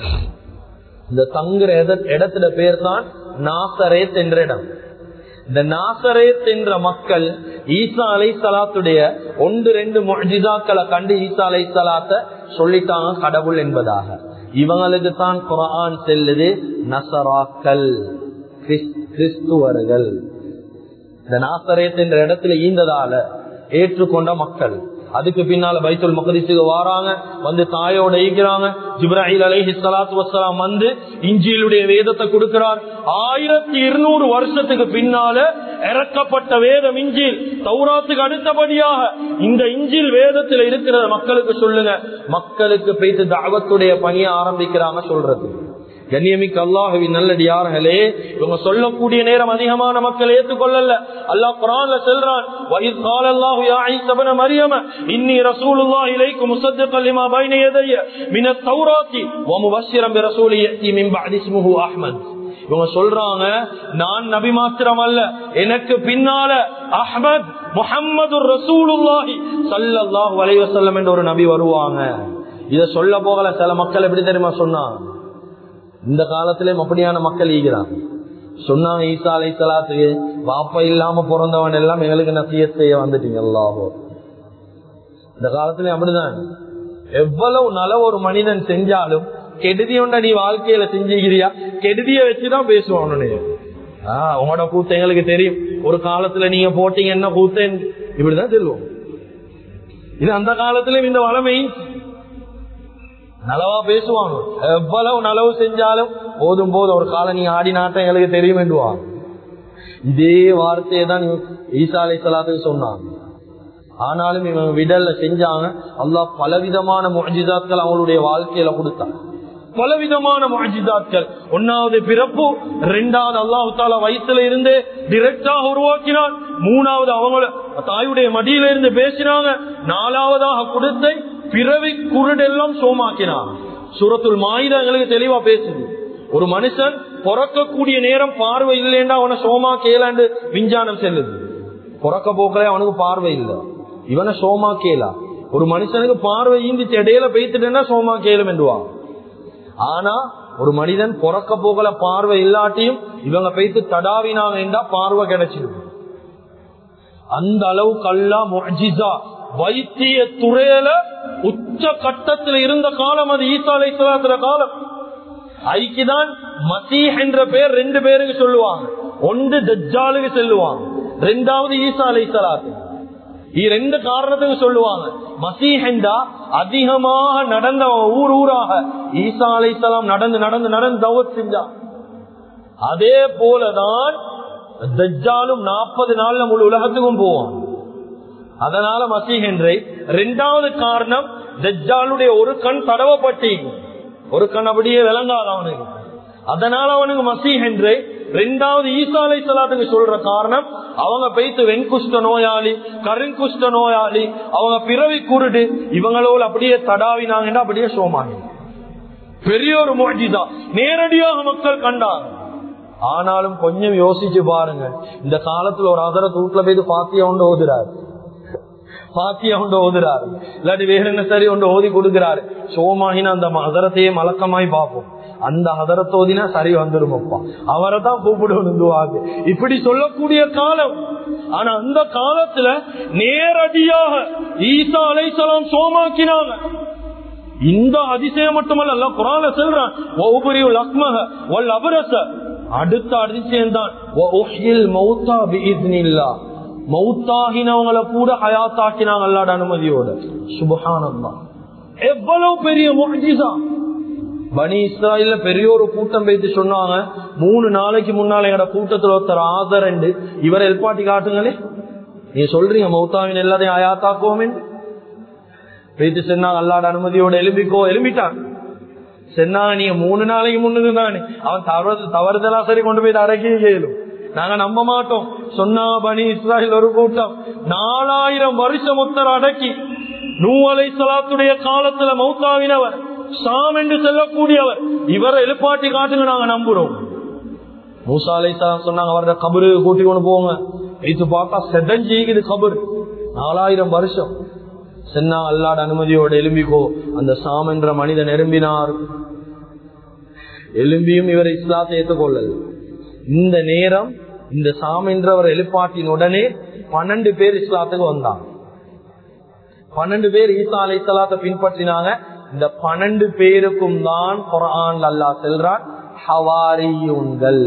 இந்த தங்குற இடத்துல பேர் தான் நாசரேத் என்ற இடம். இந்த நாசரேத் என்ற மக்கள் ஈசா அலைஹிஸ்ஸலாத்துடைய 1-2 முஅ்ஜிஸாக்களை கண்டு ஈசா அலைஹிஸ்ஸலாத்தை சொல்லிட்டாங்க கடவுள் என்பதாக. இவங்களுக்கு தான் குர்ஆன் செல்லுது நசராக்கள், கிறிஸ்துவர்கள். இந்த நாசரேத் என்ற இடத்துல ஈந்ததால ஏற்றுக்கொண்ட மக்கள். அதுக்கு பின்னால பைத்துல் மக்திஸுக்கு வாராங்க. வந்து தாயோட ஈக்கிறாங்க. ஜிப்ராயில் அலைஹிஸ்ஸலாத்து வஸ்ஸலாம் வந்து இன்ஜீலுடைய வேதத்தை கொடுக்கிறார். 1200 வருஷத்துக்கு பின்னால இறக்கப்பட்ட வேதம் இன்ஜீல். தௌராத்துக்கு அடுத்தபடியாக இந்த இன்ஜீல் வேதத்துல இருக்கிற மக்களுக்கு சொல்லுங்க. மக்களுக்கு போயிட்டு தஅவத்துடைய பணியை ஆரம்பிக்கிறாங்க சொல்றது. கண்ணியமிக்க அல்லாஹ்வின் நல்லடியார்களே, இவங்க சொல்லக்கூடிய நேரம் அதிகமான மக்கள் ஏற்றுக்கொள்ளல. அல்லாஹ் குர்ஆன்ல சொல்றான், வஇத் கால அல்லாஹு யா ஈஸா இப்ன மரியம் இன்னி ரசூலுல்லாஹி இலைக்கும் முஸத்திகன் லிமா பைன யதைய மினத் தௌராத்தி வ முபஷ்ஷிரன் பிரசூலி யதி மின் பஅதி இஸ்முஹு அஹ்மத். இவங்க சொல்றாங்க, நான் நபி மாத்திரம் அல்ல, எனக்கு பின்னால அஹ்மத் முஹம்மதுர் ரசூலுல்லாஹி ஸல்லல்லாஹு அலைஹி வஸல்லம் என்ற ஒரு நபி வருவாங்க. இத சொல்ல போகல சில மக்கள் எப்படி தெரியுமா சொன்னாங்க? இந்த காலத்திலேயும் அப்படியான மக்கள் ஈகிறாங்க. சொன்னாங்க ஈசா அலைஹிஸ்ஸலாத்துக்கு வாப்பா இல்லாம பிறந்தவன் எல்லாம் எங்களுக்கு நசியத் செய்ய வந்துட்டீங்க. அல்லாஹ் இந்த காலத்திலயும் அப்படிதான். எவ்வளவு நல்ல ஒரு மனிதன் செஞ்சாலும் கெடுதியோண்ட நீ வாழ்க்கையில செஞ்சுக்கிறியா, கெடுதிய வச்சுதான் பேசுவான். உங்களோட கூத்த எங்களுக்கு தெரியும். ஒரு காலத்துல நீங்க போட்டீங்க என்ன கூத்தேன் இப்படிதான் சொல்லுவோம். இது அந்த காலத்திலயும் இந்த வளமை நலவா பேசுவாங்க. எவ்வளவு நலவு செஞ்சாலும் போதும் போது ஒரு காலம் நீ ஆடி நாட்டம் எங்களுக்கு தெரியும் என்றுவாங்க. இதே வார்த்தையை தான் ஈசா அலைஹிஸ்ஸலாத்துக்கு சொன்னாங்க. ஆனாலும் இவங்க விடல்ல செஞ்சாங்க. அல்லாஹ் பலவிதமான முஅ்ஜிஸாத்கள் அவங்களுடைய வாழ்க்கையில கொடுத்தாங்க. பலவிதமான முஅ்ஜிஸாத்கள். 1வது பிறப்பு, 2வது அல்லாஹ் தஆலா வயித்துல இருந்து டைரக்டாக உருவாக்கினான், 3வது அவங்கள தாயுடைய மடியில இருந்து பேசினாங்க, 4வதாக கொடுத்தை பிறவி குருடெல்லாம் சோமாக்கினான். சூரத்துல் மாயிதா எங்களுக்கு தெளிவா பேசுது. ஒரு மனுஷன் பிறக்கக்கூடிய நேரம் பார்வை இல்லைன்னா அவனை சோமா கேளாண்டு விஞ்ஞானம் செல்லுது. பிறக்க போக்கலே அவனுக்கு பார்வை இல்லை, இவனை சோமா கேளா. ஒரு மனுஷனுக்கு பார்வை ஈந்திச்சு இடையில பேத்துட்டேன்னா சோமா கேளும் என்றுவான். ஆனா ஒரு மனிதன் பிறக்க போகல பார்வை இல்லாட்டியும் இவங்க பேத்து தடாவினாங்க என்றா பார்வை கிடைச்சிடும். அந்த அளவுக்கு அல்லாஹ் முஅ்ஜிஸா வைத்திய துறையில உச்ச கட்டத்தில் இருந்த காலம் அது ஈசா அலைஹிஸ்ஸலாத்துடைய காலம். ஐக்கிதான் மசீஹ் என்ற பேர் 2 பேருக்கு சொல்லுவாங்க. ஒன்று தஜ்ஜாலுக்கு சொல்லுவாங்க, 2வது ஈசா அலைஹிஸ்ஸலாத்து. 2 காரணத்துக்கு சொல்லுவாங்க. மசீஹ் என்றா அதிகமாக நடந்த ஊர் ஊராக ஈசா அலைஹிஸ்ஸலாம் நடந்து நடந்து நடந்து தவத் செஞ்சான். அதே போலதான் தஜ்ஜாலும் 40 நாள்ல முழு உலகத்துக்கும் போவான். அதனால மசீஹ் என்றே. 2வது காரணம் தஜ்ஜாலுடைய ஒரு கண் தடவப்பட்டி, ஒரு கண் அப்படியே விளங்காத அவனுக்கு. அதனால அவனுக்கு மசீஹ் என்றே. ரெண்டாவது ஈசா அலைஹிஸ்ஸலாத்துக்கு சொல்ற காரணம், அவங்க போயிட்டு வெண்குஷ்ட நோயாளி, கருங்குஷ்ட நோயாளி, அவங்க பிறவி குருடு, இவங்களோட அப்படியே தடாவினாங்கன்னா அப்படியே சோமாங்க. பெரிய ஒரு முஅஜிஸா நேரடியாக மக்கள் கண்டாங்க. ஆனாலும் கொஞ்சம் யோசிச்சு பாருங்க, இந்த காலத்துல ஒரு ஹஜரத் வீட்டுல போய் பாத்தியா ஒன்று ஓதுறாரு, இல்லாட்டி வேற என்ன சரி ஒன்று ஓதி கொடுக்கிறாரு, சோமாகினா அந்த ஹஜரத்தையே மலக்கமாய் பார்ப்போம். அந்த ஹஜரத் ஓதினா சரி வந்துருமப்பா, அவரை தான் கூப்பிடுவாங்க, இப்படி சொல்லக்கூடிய காலம். ஆனா அந்த காலத்துல நேரடியாக ஈசா அலைஹிஸ்ஸலாம் சோமாக்கினாங்க. இந்த அதிசயம் மட்டுமல்ல, அல்லாஹ் குர்ஆன்ல சொல்றான், வஉபரியுல் அக்மஹ வல் அப்ரஸ. அடுத்த அதிசயம் தான் வஉஹ்யில் மௌதா பிஇذنில்லாஹ், மௌத்தாகினவங்களை கூட ஹயாத்தாக்கினாங்க அல்லாஹ்வுடைய அனுமதியோட. சுப்ஹானல்லாஹ், எவ்வளவு பெரிய முஅஜிஸா. பனி இஸ்ராயல்ல பெரிய ஒரு கூட்டம் வைத்து சொன்னாங்க, 3 நாளைக்கு முன்னால எங்கட கூட்டத்துல ஒருத்தர் ஆதரண்டு இவரை எழுப்பாட்டி காட்டுங்களே, நீ சொல்றீங்க மௌத்தாவின் எல்லாத்தையும் ஹயாத்தாக்குவோமே. வைத்து சொன்னாங்க அல்லாஹ்வுடைய அனுமதியோட எழும்பிட்டான். சொன்னாங்க நீங்க 3 நாளைக்கு முன்னுக்கு தானே, அவன் தவறுதலா சரி கொண்டு போய் அடக்கி கேளும், நாங்க நம்ப மாட்டோம். சொன்னா பனி இஸ்ராயல் ஒரு கூட்டம் 4000 வருஷம் உத்தர அடக்கி, நூஹ் அலைஹிஸ்ஸலாத்துடைய காலத்துல மௌத்தாவினவர், ஷாம் என்று செல்லக்கூடியவர், இவரை எழுப்பாட்டி காட்டுங்க நாங்க நம்புறோம். மூசா அலைஹிஸ்ஸலாம் சொன்னாங்க அவரோட கபரு கூட்டி கொண்டு போங்க. இது பார்த்தா செதஞ்சிக்குது கபரு, 4000 வருஷம். சென்னா அல்லாஹ்வுடைய அனுமதியோட எலும்பிக்கோ. அந்த ஷாம் என்ற மனிதன் எலும்பினார். எலும்பியும் இவர் இஸ்லாத்தை ஏற்றுக்கொள்ளல். இந்த நேரம் இந்த ஷாம் என்றவர் எழுப்பாட்டின் உடனே 12 பேர் இஸ்லாத்துக்கு வந்தாங்க. 12 பேர் ஈசா அலைஹிஸ்ஸலாத்தை பின்பற்றினாங்க. இந்த 12 பேருக்கும் தான் குர்ஆன் அல்லாஹ் சொல்றான் ஹவாரியூன்கள்.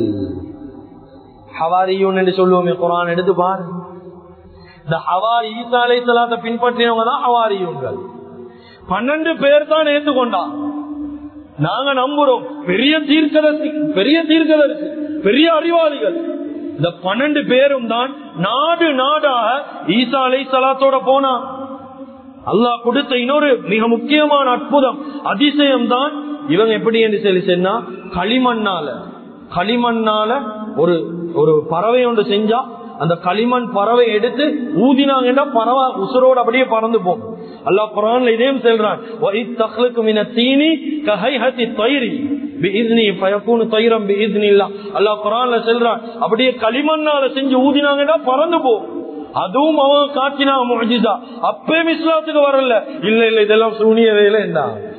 ஹவாரியூன் என்று சொல்லுவோமே, குர்ஆன் எடுத்து பாரு. இந்த ஹவாரி ஈசா அலைஹிஸ்ஸலாத்தை பின்பற்றினவங்க தான் ஹவாரியூன்கள். 12 பேர் தான் ஏற்றுக்கொண்டாங்க. நாங்க நம்புறோம் பெரிய தீர்க்கதரிசி, பெரிய அறிவாளிகள். இந்த 12 பேரும் தான் நாடு நாடாக ஈசா அலைஹிஸ்ஸலாத்தோட போனா. அல்லாஹ் கொடுத்த இன்னொரு மிக முக்கியமான அற்புதம், அதிசயம் தான் இவங்க எப்படி என்று சொல்லி சொன்னா, களிமண்ணால ஒரு பறவை ஒன்று செஞ்சா, அந்த களிமண் பறவை எடுத்து ஊதினாங்கன்னா பறவை உசுரோடு அப்படியே பறந்து போகும். அல்லாஹ் குர்ஆன்ல இதையும் சொல்றான், வஇத் தக்லுகு மினத் தீனி கஹைஹத்தி தைரி பிஇذنி ஃபயகூனு தைரம் பிஇذனில்லாஹ். அல்லாஹ் குர்ஆன்ல சொல்றான், அப்படியே களிமண்ணால செஞ்சு ஊதினாங்கன்னா பறந்து போகும். அதுவும் அவங்க காட்டினா முஅஜிஸா. அப்பவே இஸ்லாத்துக்கு வரல, இல்ல இதெல்லாம் சூனிய வேலை என்ன.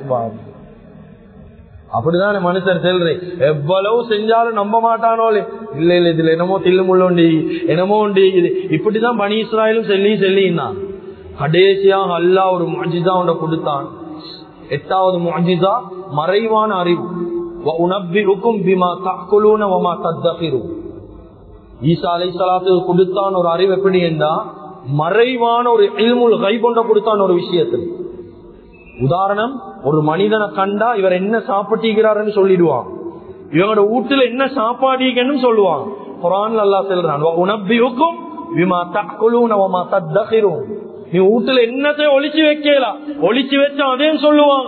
அப்படிதான் மனுஷர் செல்றேன், எவ்வளவு செஞ்சாலும் நம்ப மாட்டானோலே. இல்ல இதுல என்னமோ தில்லுமுள்ளோண்டி என்னமோ உண்டு. இப்படிதான் பனி இஸ்ராயலும் செல்லின்னா கடைசியாக அல்லாஹ் ஒரு முஅஜிஸா ஒன்றை கொடுத்தான். 8வது முஅஜிஸா மறைவான அறிவு. வஉனப்பிஉகும் பிமா தஅகுலூன வமா தத்தகிரூன். ஈசா அலைஹிஸ்ஸலாத்துக்கு கொடுத்தான் ஒரு அறிவு. எப்படி என்றா, மறைவான ஒரு இல்முல் கைப் ஒன்றை கொடுத்தான் ஒரு விஷயத்தில். உதாரணம், ஒரு மனிதனை கண்டா இவர் என்ன சாப்பிட்டீங்கிறாருன்னு சொல்லிடுவான், இவங்களோட வீட்டுல என்ன சாப்பாடுன்னு சொல்லுவான். குர்ஆன்ல அல்லாஹ் சொல்றான், வஉனப்பிஉகும் பிமா தஅகுலூன வமா தத்தகிரூன். நீ வீட்டுல என்னத்தை ஒளிச்சு வைக்கலாம், ஒளிச்சு வச்சா அதையும் சொல்லுவாங்க.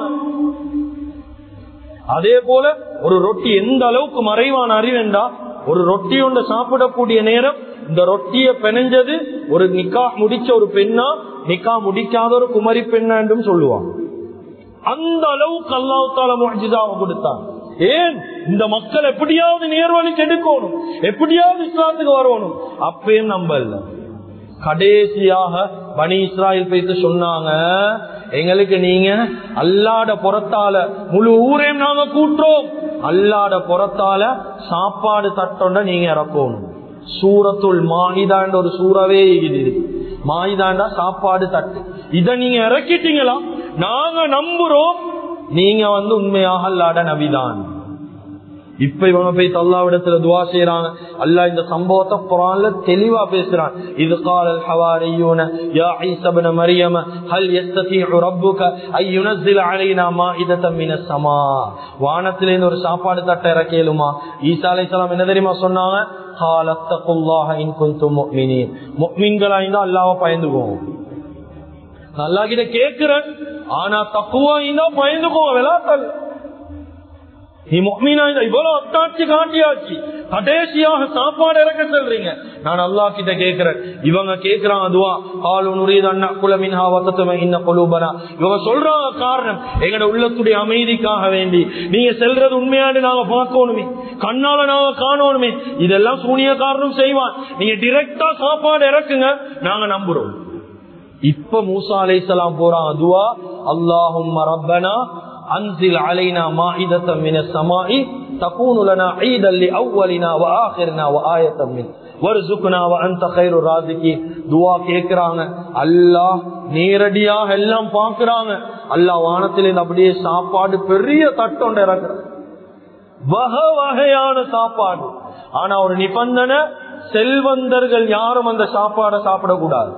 அதே போல ஒரு ரொட்டி எந்த அளவுக்கு மறைவான அறிவெண்டா, ஒரு ரொட்டி ஒன்று சாப்பிடக்கூடிய நேரம் இந்த ரொட்டியை பெனஞ்சது ஒரு நிக்காஹ் முடிச்ச ஒரு பெண்ணா, நிக்காஹ் முடிக்காத ஒரு குமரி பெண்ணா என்றும் சொல்லுவாங்க. அந்த அளவுக்கு அல்லாஹ் தஆலா முஅஜிஸாவை கொடுத்தான். ஏன் இந்த மக்கள் எப்படியாவது நேர்வழிக்கு எடுக்கணும், எப்படியாவது இஸ்லாத்துக்கு வரணும். அப்பயும் நம்பல. கடைசியாக பனி இஸ்ராயல் பேசி சொன்னாங்க, எங்களுக்கு நீங்க அல்லாஹ்ட புறத்தால முழு ஊரையும் நாங்க கூட்டுறோம், அல்லாஹ்ட புறத்தால சாப்பாடு தட்டோண்ட நீங்க இறக்கணும். சூரத்துல் மாயிதாண்ட ஒரு சூறாவே இது. மாயிதாண்டா சாப்பாடு தட்டு. இத நீங்க இறக்கிட்டீங்களா, நாங்க நம்புறோம் நீங்க உண்மையாக அல்லாஹ்ட நபிதான். இப்ப இவங்க போய் அல்லாஹ்விடத்துல துஆ செய்றாங்க. அல்லாஹ் இந்த சம்பவத்தை குர்ஆன்ல தெளிவா பேசுறான். இது காலல் ஹவாரியூன யா ஈஸா இப்னு மரியம ஹல் யஸ்ததீஉ ரப்புக அன் யுனஸில அலைனா மாஇதத்தம் மினஸ் ஸமா. வானத்திலே இருந்து ஒரு சாப்பாடு தட்டை இறக்கேலுமா? ஈசா அலைஹிஸ்ஸலாம் என்ன தெரியுமா சொன்னாங்க? காலத்தகுல்லாஹ இன் குன்தும் முஃமினீன். முஃமின்களா இருந்தா அல்லாஹ்வை பயந்துக்கோங்க. அல்லாஹ் கிட்ட கேக்குறேன், ஆனா தக்வா இருந்தா பயந்துக்கோங்க. விலாத்தல் நீ முஃமினா இவ்வளவு அத்தாட்சி காட்டியாச்சு, கடைசியாக சாப்பாடு இறக்க சொல்றீங்க. நான் அல்லாஹ் கிட்ட கேட்கிறேன், இவங்க கேட்கிறாங்க துஆ காலு நுரீது அன் நஅகுல மின்ஹா வ தத்மஇன்ன குலூபனா. இவங்க சொல்றாங்க காரணம் எங்கட உள்ளத்துடைய அமைதிக்காக வேண்டி. நீங்க செல்றது உண்மையானு நாங்க பார்க்கணுமே, கண்ணால நாங்க காணணுமே. இதெல்லாம் சூனிய காரணம் செய்வான். நீங்க டைரக்டா சாப்பாடு இறக்குங்க, நாங்க நம்புறோம். இப்ப மூசா அலைஹிஸ்ஸலாம் போறாங்க துஆ, அல்லாஹும்ம ரப்பனா அன்சில் அலைனா மாஇதத்தம் மினஸ் ஸமாஇ தகூனு லனா ஈதல் லிஅவ்வலினா வ ஆகிரினா வ ஆயத்தம் மின் வர்ஸுக்னா வ அன்த கைருர் ராஸிகீன். துஆ கேக்குறாங்க. அல்லாஹ் நேரடியாக எல்லாம் பார்க்கறாங்க. அல்லாஹ் வானத்திலிருந்து அப்படியே சாப்பாடு பெரிய தட்டொண்ட இறக்குறாங்க, வகை வகையான சாப்பாடு. ஆனா ஒரு நிபந்தனை, செல்வந்தர்கள் யாரும் அந்த சாப்பாடை சாப்பிடக்கூடாது.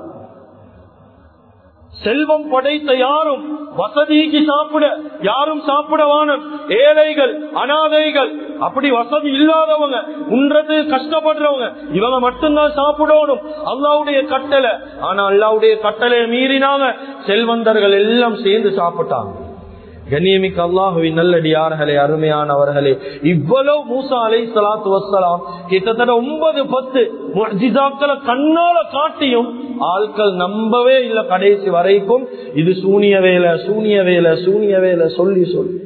செல்வம் படைத்த யாரும் வசதிக்கு சாப்பிட யாரும் சாப்பிடவான, ஏழைகள் அனாதைகள் அப்படி வசதி இல்லாதவங்க உன்றது கஷ்டப்படுறவங்க இவங்க மட்டும்தான் சாப்பிடணும். அல்லாஹ்வுடைய கட்டளை. ஆனா அல்லாஹ்வுடைய கட்டளையை மீறினாங்க, செல்வந்தர்கள் எல்லாம் சேர்ந்து சாப்பிட்டாங்க. கண்ணியமிக்க அல்லாஹுவின் நல்லடியார்களே, அருமையானவர்களே, இவ்வளவு மூசா அலைஹிஸ்ஸலாத்து வஸ்ஸலாம் கிட்டத்தட்ட 9-10 முஅ்ஜிஸாக்களை கண்ணால காட்டியும் ஆட்கள் நம்பவே இல்லை. கடைசி வரைக்கும் இது சூனிய வேலை, சூனிய வேலை, சூனிய வேலை சொல்லி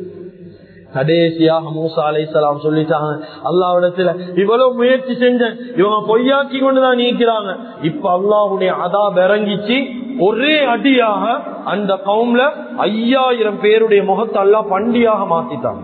கடைசியாக மூசா அலைஹிஸ்ஸலாம் சொல்லிட்டாங்க அல்லாஹ்விடத்துல, இவ்வளவு முயற்சி செஞ்சேன், இவங்க பொய்யாக்கி கொண்டுதான் நீக்கிறாங்க. இப்ப அல்லாஹ்வுடைய அதாப் இறங்கிச்சு. ஒரே அடியாக அந்த கவும்ல 5000 பேருடைய முகத்தை அல்லாஹ் பண்டியாக மாத்திட்டான்.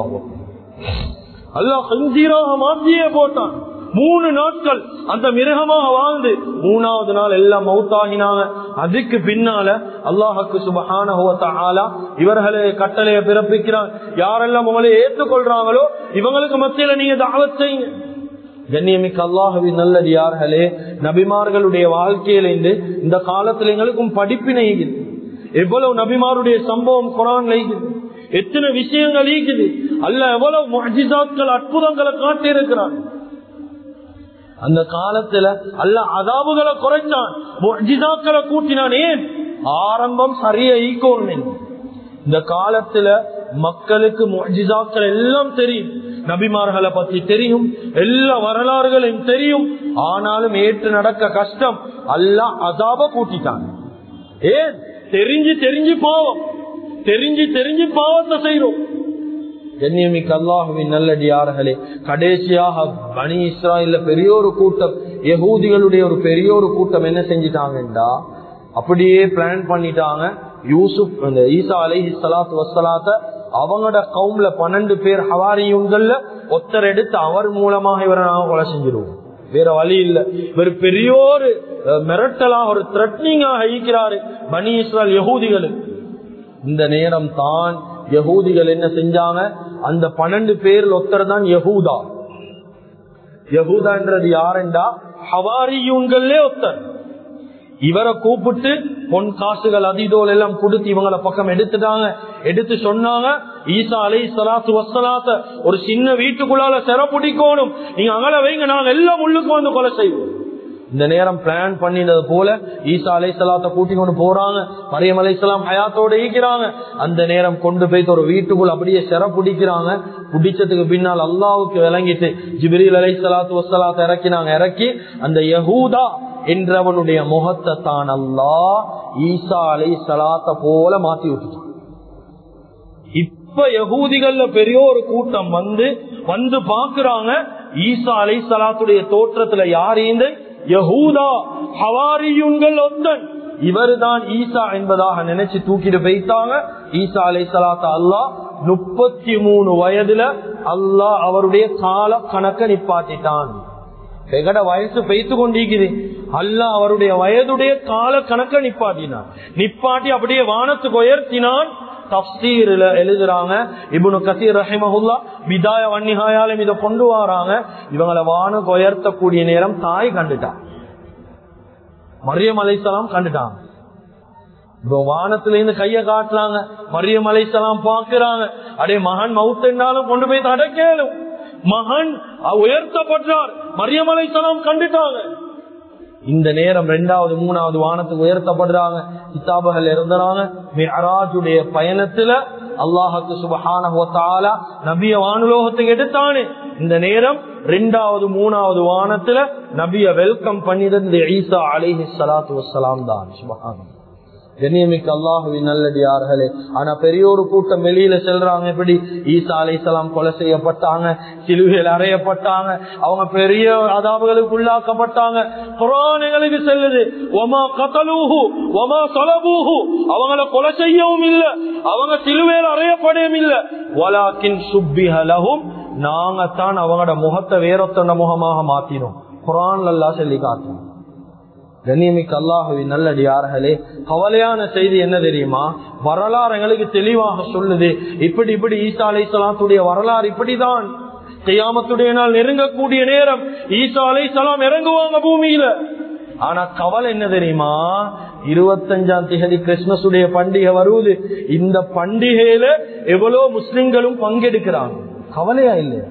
அல்லாஹ் கஞ்சீராக மாத்தியே போட்டான். 3 நாட்கள் அந்த மிருகமாக வாழ்ந்து 3வது நாள் எல்லாம் மௌத்தாகினாங்க. அதுக்கு பின்னால அல்லாஹ்வுக்கு சுப்ஹானஹு வ தஆலா இவர்களை கட்டளையை பிறப்பிக்கிறான். யாரெல்லாம் உங்களை ஏற்றுக்கொள்றாங்களோ இவங்களுக்கு மத்தியில நீங்க தஅவத் செய்யுங்க. கண்ணியமிக்க அல்லாஹ்வின் நல்லடியார்களே, நபிமார்களுடைய வாழ்க்கையில இந்த காலத்துல எங்களுக்கும் படிப்பினை இருக்குது. எவ்வளவு நபிமாருடைய சம்பவம் குர்ஆன்ல இருக்குது, எத்தனை விஷயங்கள் இருக்குது. அல்லாஹ் எவ்வளவு முஅ்ஜிஸாத்கள் அற்புதங்களை காட்டி இருக்கிறான். அந்த காலத்துல அல்லாஹ் அதாபுகளை குறைச்சான், முஅ்ஜிஸாத்களை கூட்டினான். ஏன்? ஆரம்பம் சரியா ஈக்கோன்னு. இந்த காலத்துல மக்களுக்கு முஅ்ஜிஸாக்கள் எல்லாம் தெரியும், நபிமார்களை பத்தி தெரியும், எல்லா வரலாறுகளையும் தெரியும். ஆனாலும் ஏற்று நடக்க கஷ்டம். அல்லாஹ் அதாப கூட்டிட்டான். ஏன்? தெரிஞ்சு பாவம், தெரிஞ்சு பாவத்தை செய்யறோம். கண்ணியமிக்க அல்லாஹுவின் நல்லடியார்களே, கடைசியாக பனி இஸ்ராயேல்ல பெரிய ஒரு கூட்டம், யஹூதிகளுடைய ஒரு பெரிய ஒரு கூட்டம் என்ன செஞ்சிட்டாங்கடா, அப்படியே பிளான் பண்ணிட்டாங்க. யூசுப் அந்த ஈசா அலைஹிஸ்ஸலாத்து வஸ்ஸலாத்த அவங்களோட கவும்ல 12 பேர் ஹவாரியுங்கள்ல ஒருத்தர் எடுத்து அவர் மூலமாக இவரை நாங்க கொலை செஞ்சிருவோம், வேற வழி இல்ல. இவர் பெரிய ஒரு மிரட்டலாக ஒரு த்ரெட்னிங்காக ஈக்கிறாரு பனி இஸ்ராயேல் யஹூதிகளுக்கு. இந்த நேரம் தான் யஹூதிகள் என்ன செஞ்சாங்க, அந்த 12 பேர்ல ஒருத்தர் தான் யஹூதா. யஹூதான்றது யாருண்டா ஹவாரியுங்கள்லே ஒருத்தர். இவரை கூப்பிட்டு பொன் காசுகள் அதிதோல் எல்லாம் கொடுத்து இவங்கள பக்கம் எடுத்துட்டாங்க. எடுத்து சொன்னாங்க, ஈசா அலைஹிஸ்ஸலாத்து வஸ்ஸலாத்த ஒரு சின்ன வீட்டுக்குள்ளால சிறப்புடிக்கணும், நீங்க அங்கல வைங்க, நாங்க எல்லாம் உள்ளுக்கு வந்து கொலை செய்வோம். இந்த நேரம் பிளான் பண்ணினது போல ஈசா அலைஹிஸ்ஸலாத்த கூட்டி கொண்டு போறாங்க. மரியம் அலைஹிஸ்ஸலாம் ஹயாத்தோட ஈக்கிறாங்க. அந்த நேரம் கொண்டு போய் ஒரு வீட்டுக்குள்ள அப்படியே சிறப்புடிக்கிறாங்க. பிடிச்சதுக்கு பின்னால் அல்லாஹ்வுக்கு விளங்கிட்டு ஜிப்ரீல் அலைஹிஸ்ஸலாத்து வஸ்ஸலாத்த இறக்கினாங்க. இறக்கி அந்த யஹூதா என்றவனுடைய முகத்தை தான் அல்லாஹ் ஈசா அலைஹிஸ்ஸலாத்த போல மாத்தி விட்டுட்டான். இப்ப யஹூதிகள்ல பெரிய ஒரு கூட்டம் வந்து பாக்குறாங்க, ஈசா அலைஹிஸ்ஸலாத்துடைய தோற்றத்துல யார் இந்த யஹூதா ஹவாரியுன்கள் ஒத்தன், இவர்தான் ஈசா என்பதாக நினைச்சு தூக்கிட்டு போயிட்டாங்க. ஈசா அலைஹிஸ்ஸலாத்த அல்லாஹ் 33 வயதுல அல்லாஹ் அவருடைய கால கணக்க நிப்பாட்டிட்டான். எங்கட வயசு பெய்த்து கொண்டிருக்குது, அல்லாஹ் அவருடைய வயதுடைய கால கணக்க நிப்பாட்டினான். நிப்பாட்டி அப்படியே வானத்துக்கு உயர்த்தினான். தஃப்சீர்ல எழுதுறாங்க, இப்னு கஸீர் ரஹிமஹுல்லாஹ் பிதாய வன்னிஹாயால இத கொண்டு வராங்க. இவங்கள வானுக்கு உயர்த்தக்கூடிய நேரம் தாய் கண்டுட்டான், மரியம் அலைஹிஸ்ஸலாம் கண்டுட்டாங்க. இப்போ வானத்துல இருந்து கைய காட்டுறாங்க, மரியம் அலைஹிஸ்ஸலாம் பாக்குறாங்க. அடே மகன் மவுத்தாலும் கொண்டு போய் தடக்கேலும், மகன் உயர்த்தப்பட்டார், மரியம் அலைஹிஸ்ஸலாம் கண்டுட்டாங்க. இந்த நேரம் 2வது 3வது வானத்துக்கு உயர்த்தப்படுறாங்க. கிதாபுகள் இருந்தாங்க, மிஅராஜுடைய பயணத்துல அல்லாஹ்வுக்கு சுப்ஹானஹு வ தஆலா நபிய வானுலோகத்துக்கு எடுத்தானே, இந்த நேரம் 2வது 3வது வானத்துல நபிய வெல்கம் பண்ணினது ஈசா அலைஹிஸ்ஸலாத்து வஸ்ஸலாம் தான். சுப்ஹானல்லாஹ். கண்ணியமிக்க அல்லாஹுவின் நல்லடியார்களே, ஆனா பெரிய ஒரு கூட்டம் வெளியில செல்றாங்க. எப்படி ஈசா அலைஹிஸ்ஸலாம் கொலை செய்யப்பட்டாங்க, சிலுவையில் அறையப்பட்டாங்க, அவங்க பெரிய அதாபுகளுக்கு உள்ளாக்கப்பட்டாங்க. குர்ஆன் எங்களுக்கு சொல்லுது, வமா கதலூஹு வமா ஸலபூஹு, அவங்கள கொலை செய்யவும் இல்ல, அவங்க சிலுவையில் அறையப்படவும் இல்ல, வலாக்கின் சுப்பிஹ லஹும், நாங்க தான் அவங்களோட முகத்தை வேறொத்தன முகமாக மாத்தினோம். குர்ஆன்ல அல்லாஹ் சொல்லி காட்டுறோம். கண்ணியமிக்க அல்லாஹுவின் நல்லடியார்களே, கவலையான செய்தி என்ன தெரியுமா? வரலாறு எங்களுக்கு தெளிவாக சொல்லுது. இப்படி ஈசா அலைஹிஸ்ஸலாத்துடைய வரலாறு இப்படிதான். கியாமத்துடைய நாள் நெருங்கக்கூடிய நேரம் ஈசா அலைஹிஸ்ஸலாம் இறங்குவாங்க பூமியில. ஆனா கவலை என்ன தெரியுமா? 25ஆம் தேதி கிறிஸ்துமஸ் உடைய பண்டிகை வருவது. இந்த பண்டிகையில எவ்வளவு முஸ்லிம்களும் பங்கெடுக்கிறாங்க. கவலையா இல்லையா?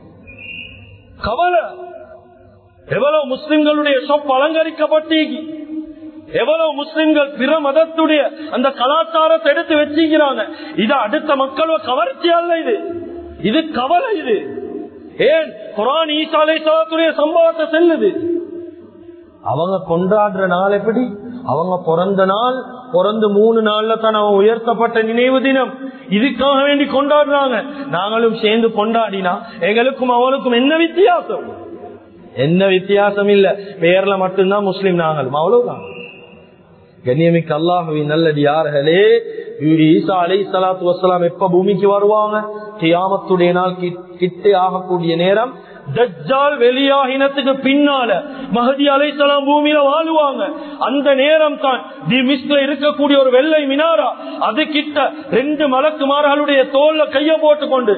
கவலை. எவ்வளவு முஸ்லிம்களுடைய சொப் அலங்கரிக்கப்பட்டீங்க, எவ்வளவு முஸ்லிம்கள் பிற மதத்துடைய அந்த கலாச்சாரத்தை எடுத்து வச்சுக்கிறாங்க. இது அடுத்த மக்களோட கவர்ச்சி அல்ல, இது கவலை. இது ஏன் குர்ஆன் ஈசா அலைஹிஸ்ஸலாத்துடைய சம்பவத்தை சொல்லுது. அவங்க கொண்டாடுற நாள் எப்படி? அவங்க பிறந்த நாள், பிறந்து 3 நாள்ல தான் அவன் உயர்த்தப்பட்ட நினைவு தினம். இதுக்காக வேண்டி கொண்டாடுறாங்க. நாங்களும் சேர்ந்து கொண்டாடினா எங்களுக்கும் அவளுக்கும் என்ன வித்தியாசம்? என்ன வித்தியாசம் இல்ல, பேர்ல மட்டும்தான் முஸ்லிம், நாங்களும் அவ்வளவுதான். கண்ணியமிக்க அல்லாஹுவின் நல்லடியார்களே, ஈசா அலைஹிஸ்ஸலாத்து வஸ்ஸலாம் எப்ப பூமிக்கு வருவாங்க? கியாமத்துடைய நாள் கிட்டே ஆகக்கூடிய நேரம். தஜ்ஜால் வெளியாகினத்துக்கு பின்னால மஹதி அலைஹிஸ்ஸலாம் பூமியில வாழுவாங்க. அந்த நேரம் தான் திமிஸ்க்ல இருக்கக்கூடிய ஒரு வெள்ளை மினாரா, அது கிட்ட 2 மலக்குமார்களுடைய தோல்ல கைய போட்டுக்கொண்டு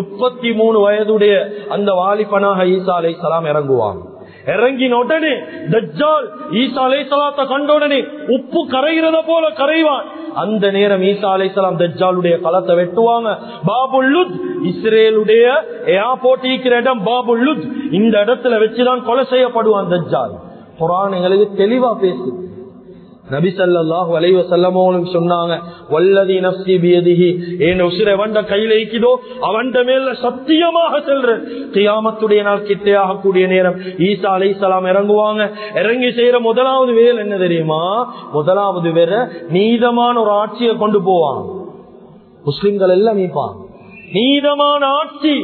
33 வயதுடைய அந்த வாலிபனாக ஈசா அலைஹிஸ்ஸலாம் இறங்குவாங்க. இறங்கின உடனே தஜ்ஜால் ஈசா அலைஹிஸ்ஸலாத்தை கண்ட உடனே உப்பு கரைகிறத போல கரைவான். அந்த நேரம் ஈசா அலைஹிஸ்ஸலாம் தஜ்ஜாலுடைய களத்தை வெட்டுவாங்க. பாபுல் லுத், இஸ்ரேலுடைய ஏர்போர்ட் இருக்கிற இடம் பாபுல் லுத், இந்த இடத்துல வச்சுதான் கொலை செய்யப்படுவான் தஜ்ஜால். குர்ஆன் எங்களுக்கு தெளிவா பேசுது. நபி ஸல்லல்லாஹு அலைஹி வஸல்லம் சொன்னாங்க, வல்லதி நஃப்ஸி பியதிஹி, ஏன் உசிரை வண்ட கையில இருக்குதோ அவன்ட மேல சத்தியமாக சொல்றேன், கியாமத்துடைய நாள் கிட்டே ஆகக்கூடிய நேரம் ஈசா அலைஹிஸ்ஸலாம் இறங்குவாங்க. இறங்கி செய்யற முதலாவது வேலை என்ன தெரியுமா? முதலாவது வேற நீதமான ஒரு ஆட்சியை கொண்டு போவாங்க. முஸ்லிம்கள் எல்லாம் மீப்பாங்க, நீதமான ஆட்சி.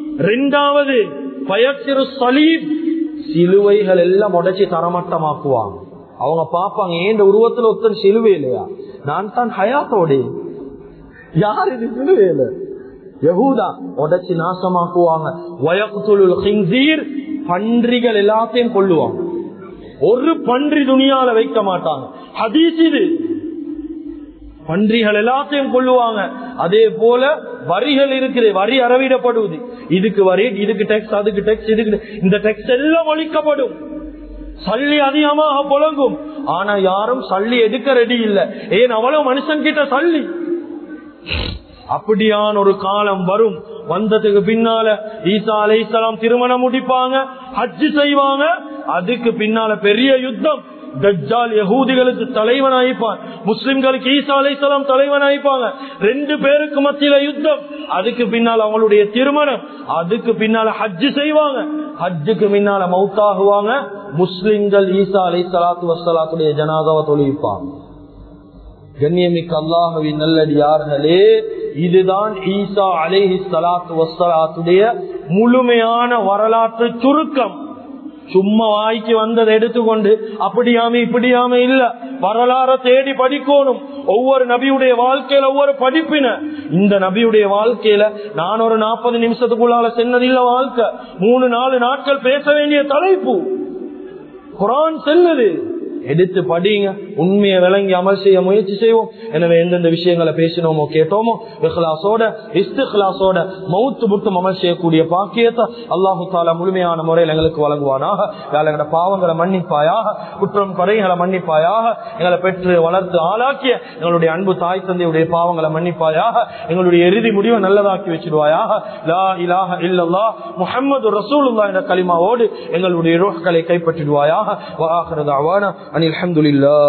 2வது பயத்திரு சலீப், சிலுவைகள் எல்லாம் உடைச்சி தரமட்டமாக்குவாங்க. அவங்க பாப்பாங்க, ஏன் உருவத்துல ஒருத்தர் சிலுவை இல்லையா, நான் தான் ஹயாத்தோட, யார் இது சிலுவையில? யஹூதா உடைச்சி நாசமாக்குவாங்க. வயக்துலுல் கின்சீர், பன்றிகள் எல்லாத்தையும் கொல்லுவாங்க. ஒரு பன்றி துணியால வைக்க மாட்டாங்க. ஹதீஸ் இது. பன்றிகள் எல்லாத்தையும் கொல்லுவாங்க. அதே போல வரிகள் இருக்கிற வரி அறவிடப்படுவது. இதுக்கு வரி, இதுக்கு டேக்ஸ், அதுக்கு டேக்ஸ், இதுக்கு இந்த டேக்ஸ் எல்லாம் ஒழிக்கப்படும். சல்லி அதிகமாக புழங்கும். ஆனா யாரும் சல்லி எடுக்க ரெடி இல்ல. ஏன் அவ்வளவு மனுஷன் கிட்ட சல்லி. அப்படியான ஒரு காலம் வரும். வந்ததுக்கு பின்னால ஈசா அலைஹிஸ்ஸலாம் திருமணம் முடிப்பாங்க, ஹஜ் செய்வாங்க. அதுக்கு பின்னால பெரிய யுத்தம். தஜ்ஜால் யஹூதிகளுக்கு தலைவனாயிப்பான், முஸ்லிம்களுக்கு ஈசா அலைஹிஸ்ஸலாம் தலைவனாயிப்பாங்க. 2 பேருக்கு மத்தியில யுத்தம். அதுக்கு பின்னால் அவங்களுடைய திருமணம். அதுக்கு பின்னால ஹஜ் செய்வாங்க. ஹஜ்ஜுக்கு பின்னால மௌத்தாகுவாங்க. முஸ்லிம்கள் ஈசா அலைஹிஸ்ஸலாத்து வஸ்ஸலாத்துடைய ஜனாதாவை தொழுவிப்பாங்க. கண்ணியமிக்க அல்லாஹ்வின் நல்லடியார்களே, இதுதான் ஈசா அலைஹிஸ்ஸலாத்து வஸ்ஸலாத்துடைய முழுமையான வரலாற்று சுருக்கம். சும்மா வாய்க்கு வந்ததை எடுத்துக்கொண்டு அப்படியாம இப்படியாம இல்ல, வரலாறை தேடி படிக்கணும். ஒவ்வொரு நபியுடைய வாழ்க்கையில ஒவ்வொரு படிப்பின. இந்த நபியுடைய வாழ்க்கையில நான் ஒரு 40 நிமிஷத்துக்குள்ளால சென்னதில்ல வாழ்க்கை. 3-4 நாட்கள் பேச வேண்டிய தலைப்பு. குர்ஆன் சொல்லுது, எடுத்து படிங்க, உண்மையை விளங்கி அமல் செய்ய முயற்சி செய்வோம். எனவே எந்தெந்த விஷயங்களை பேசினோமோ கேட்டோமோ இஹ்லாஸோட இஸ்திக்லாஸோட மௌத்து முட்டும் அமல் செய்யக்கூடிய பாக்கியத்தை அல்லாஹு தஆலா முழுமையான முறையில் எங்களுக்கு வழங்குவானாக. எங்களோட பாவங்களை மன்னிப்பாயாக, குற்றம் குறைகளை மன்னிப்பாயாக. எங்களை பெற்று வளர்த்து ஆளாக்கிய எங்களுடைய அன்பு தாய் தந்தையுடைய பாவங்களை மன்னிப்பாயாக. எங்களுடைய இறுதி முடிவை நல்லதாக்கி வச்சிடுவாயாக. லா இலாஹ இல்லல்லாஹ் முஹம்மது ரசூலுல்லாஹ் என்ற கலிமாவோடு எங்களுடைய ரூஹ்களை கைப்பற்றிடுவாயாக. வ ஆகிரு தஅவானா அனில் ஹம்துலில்லாஹ்.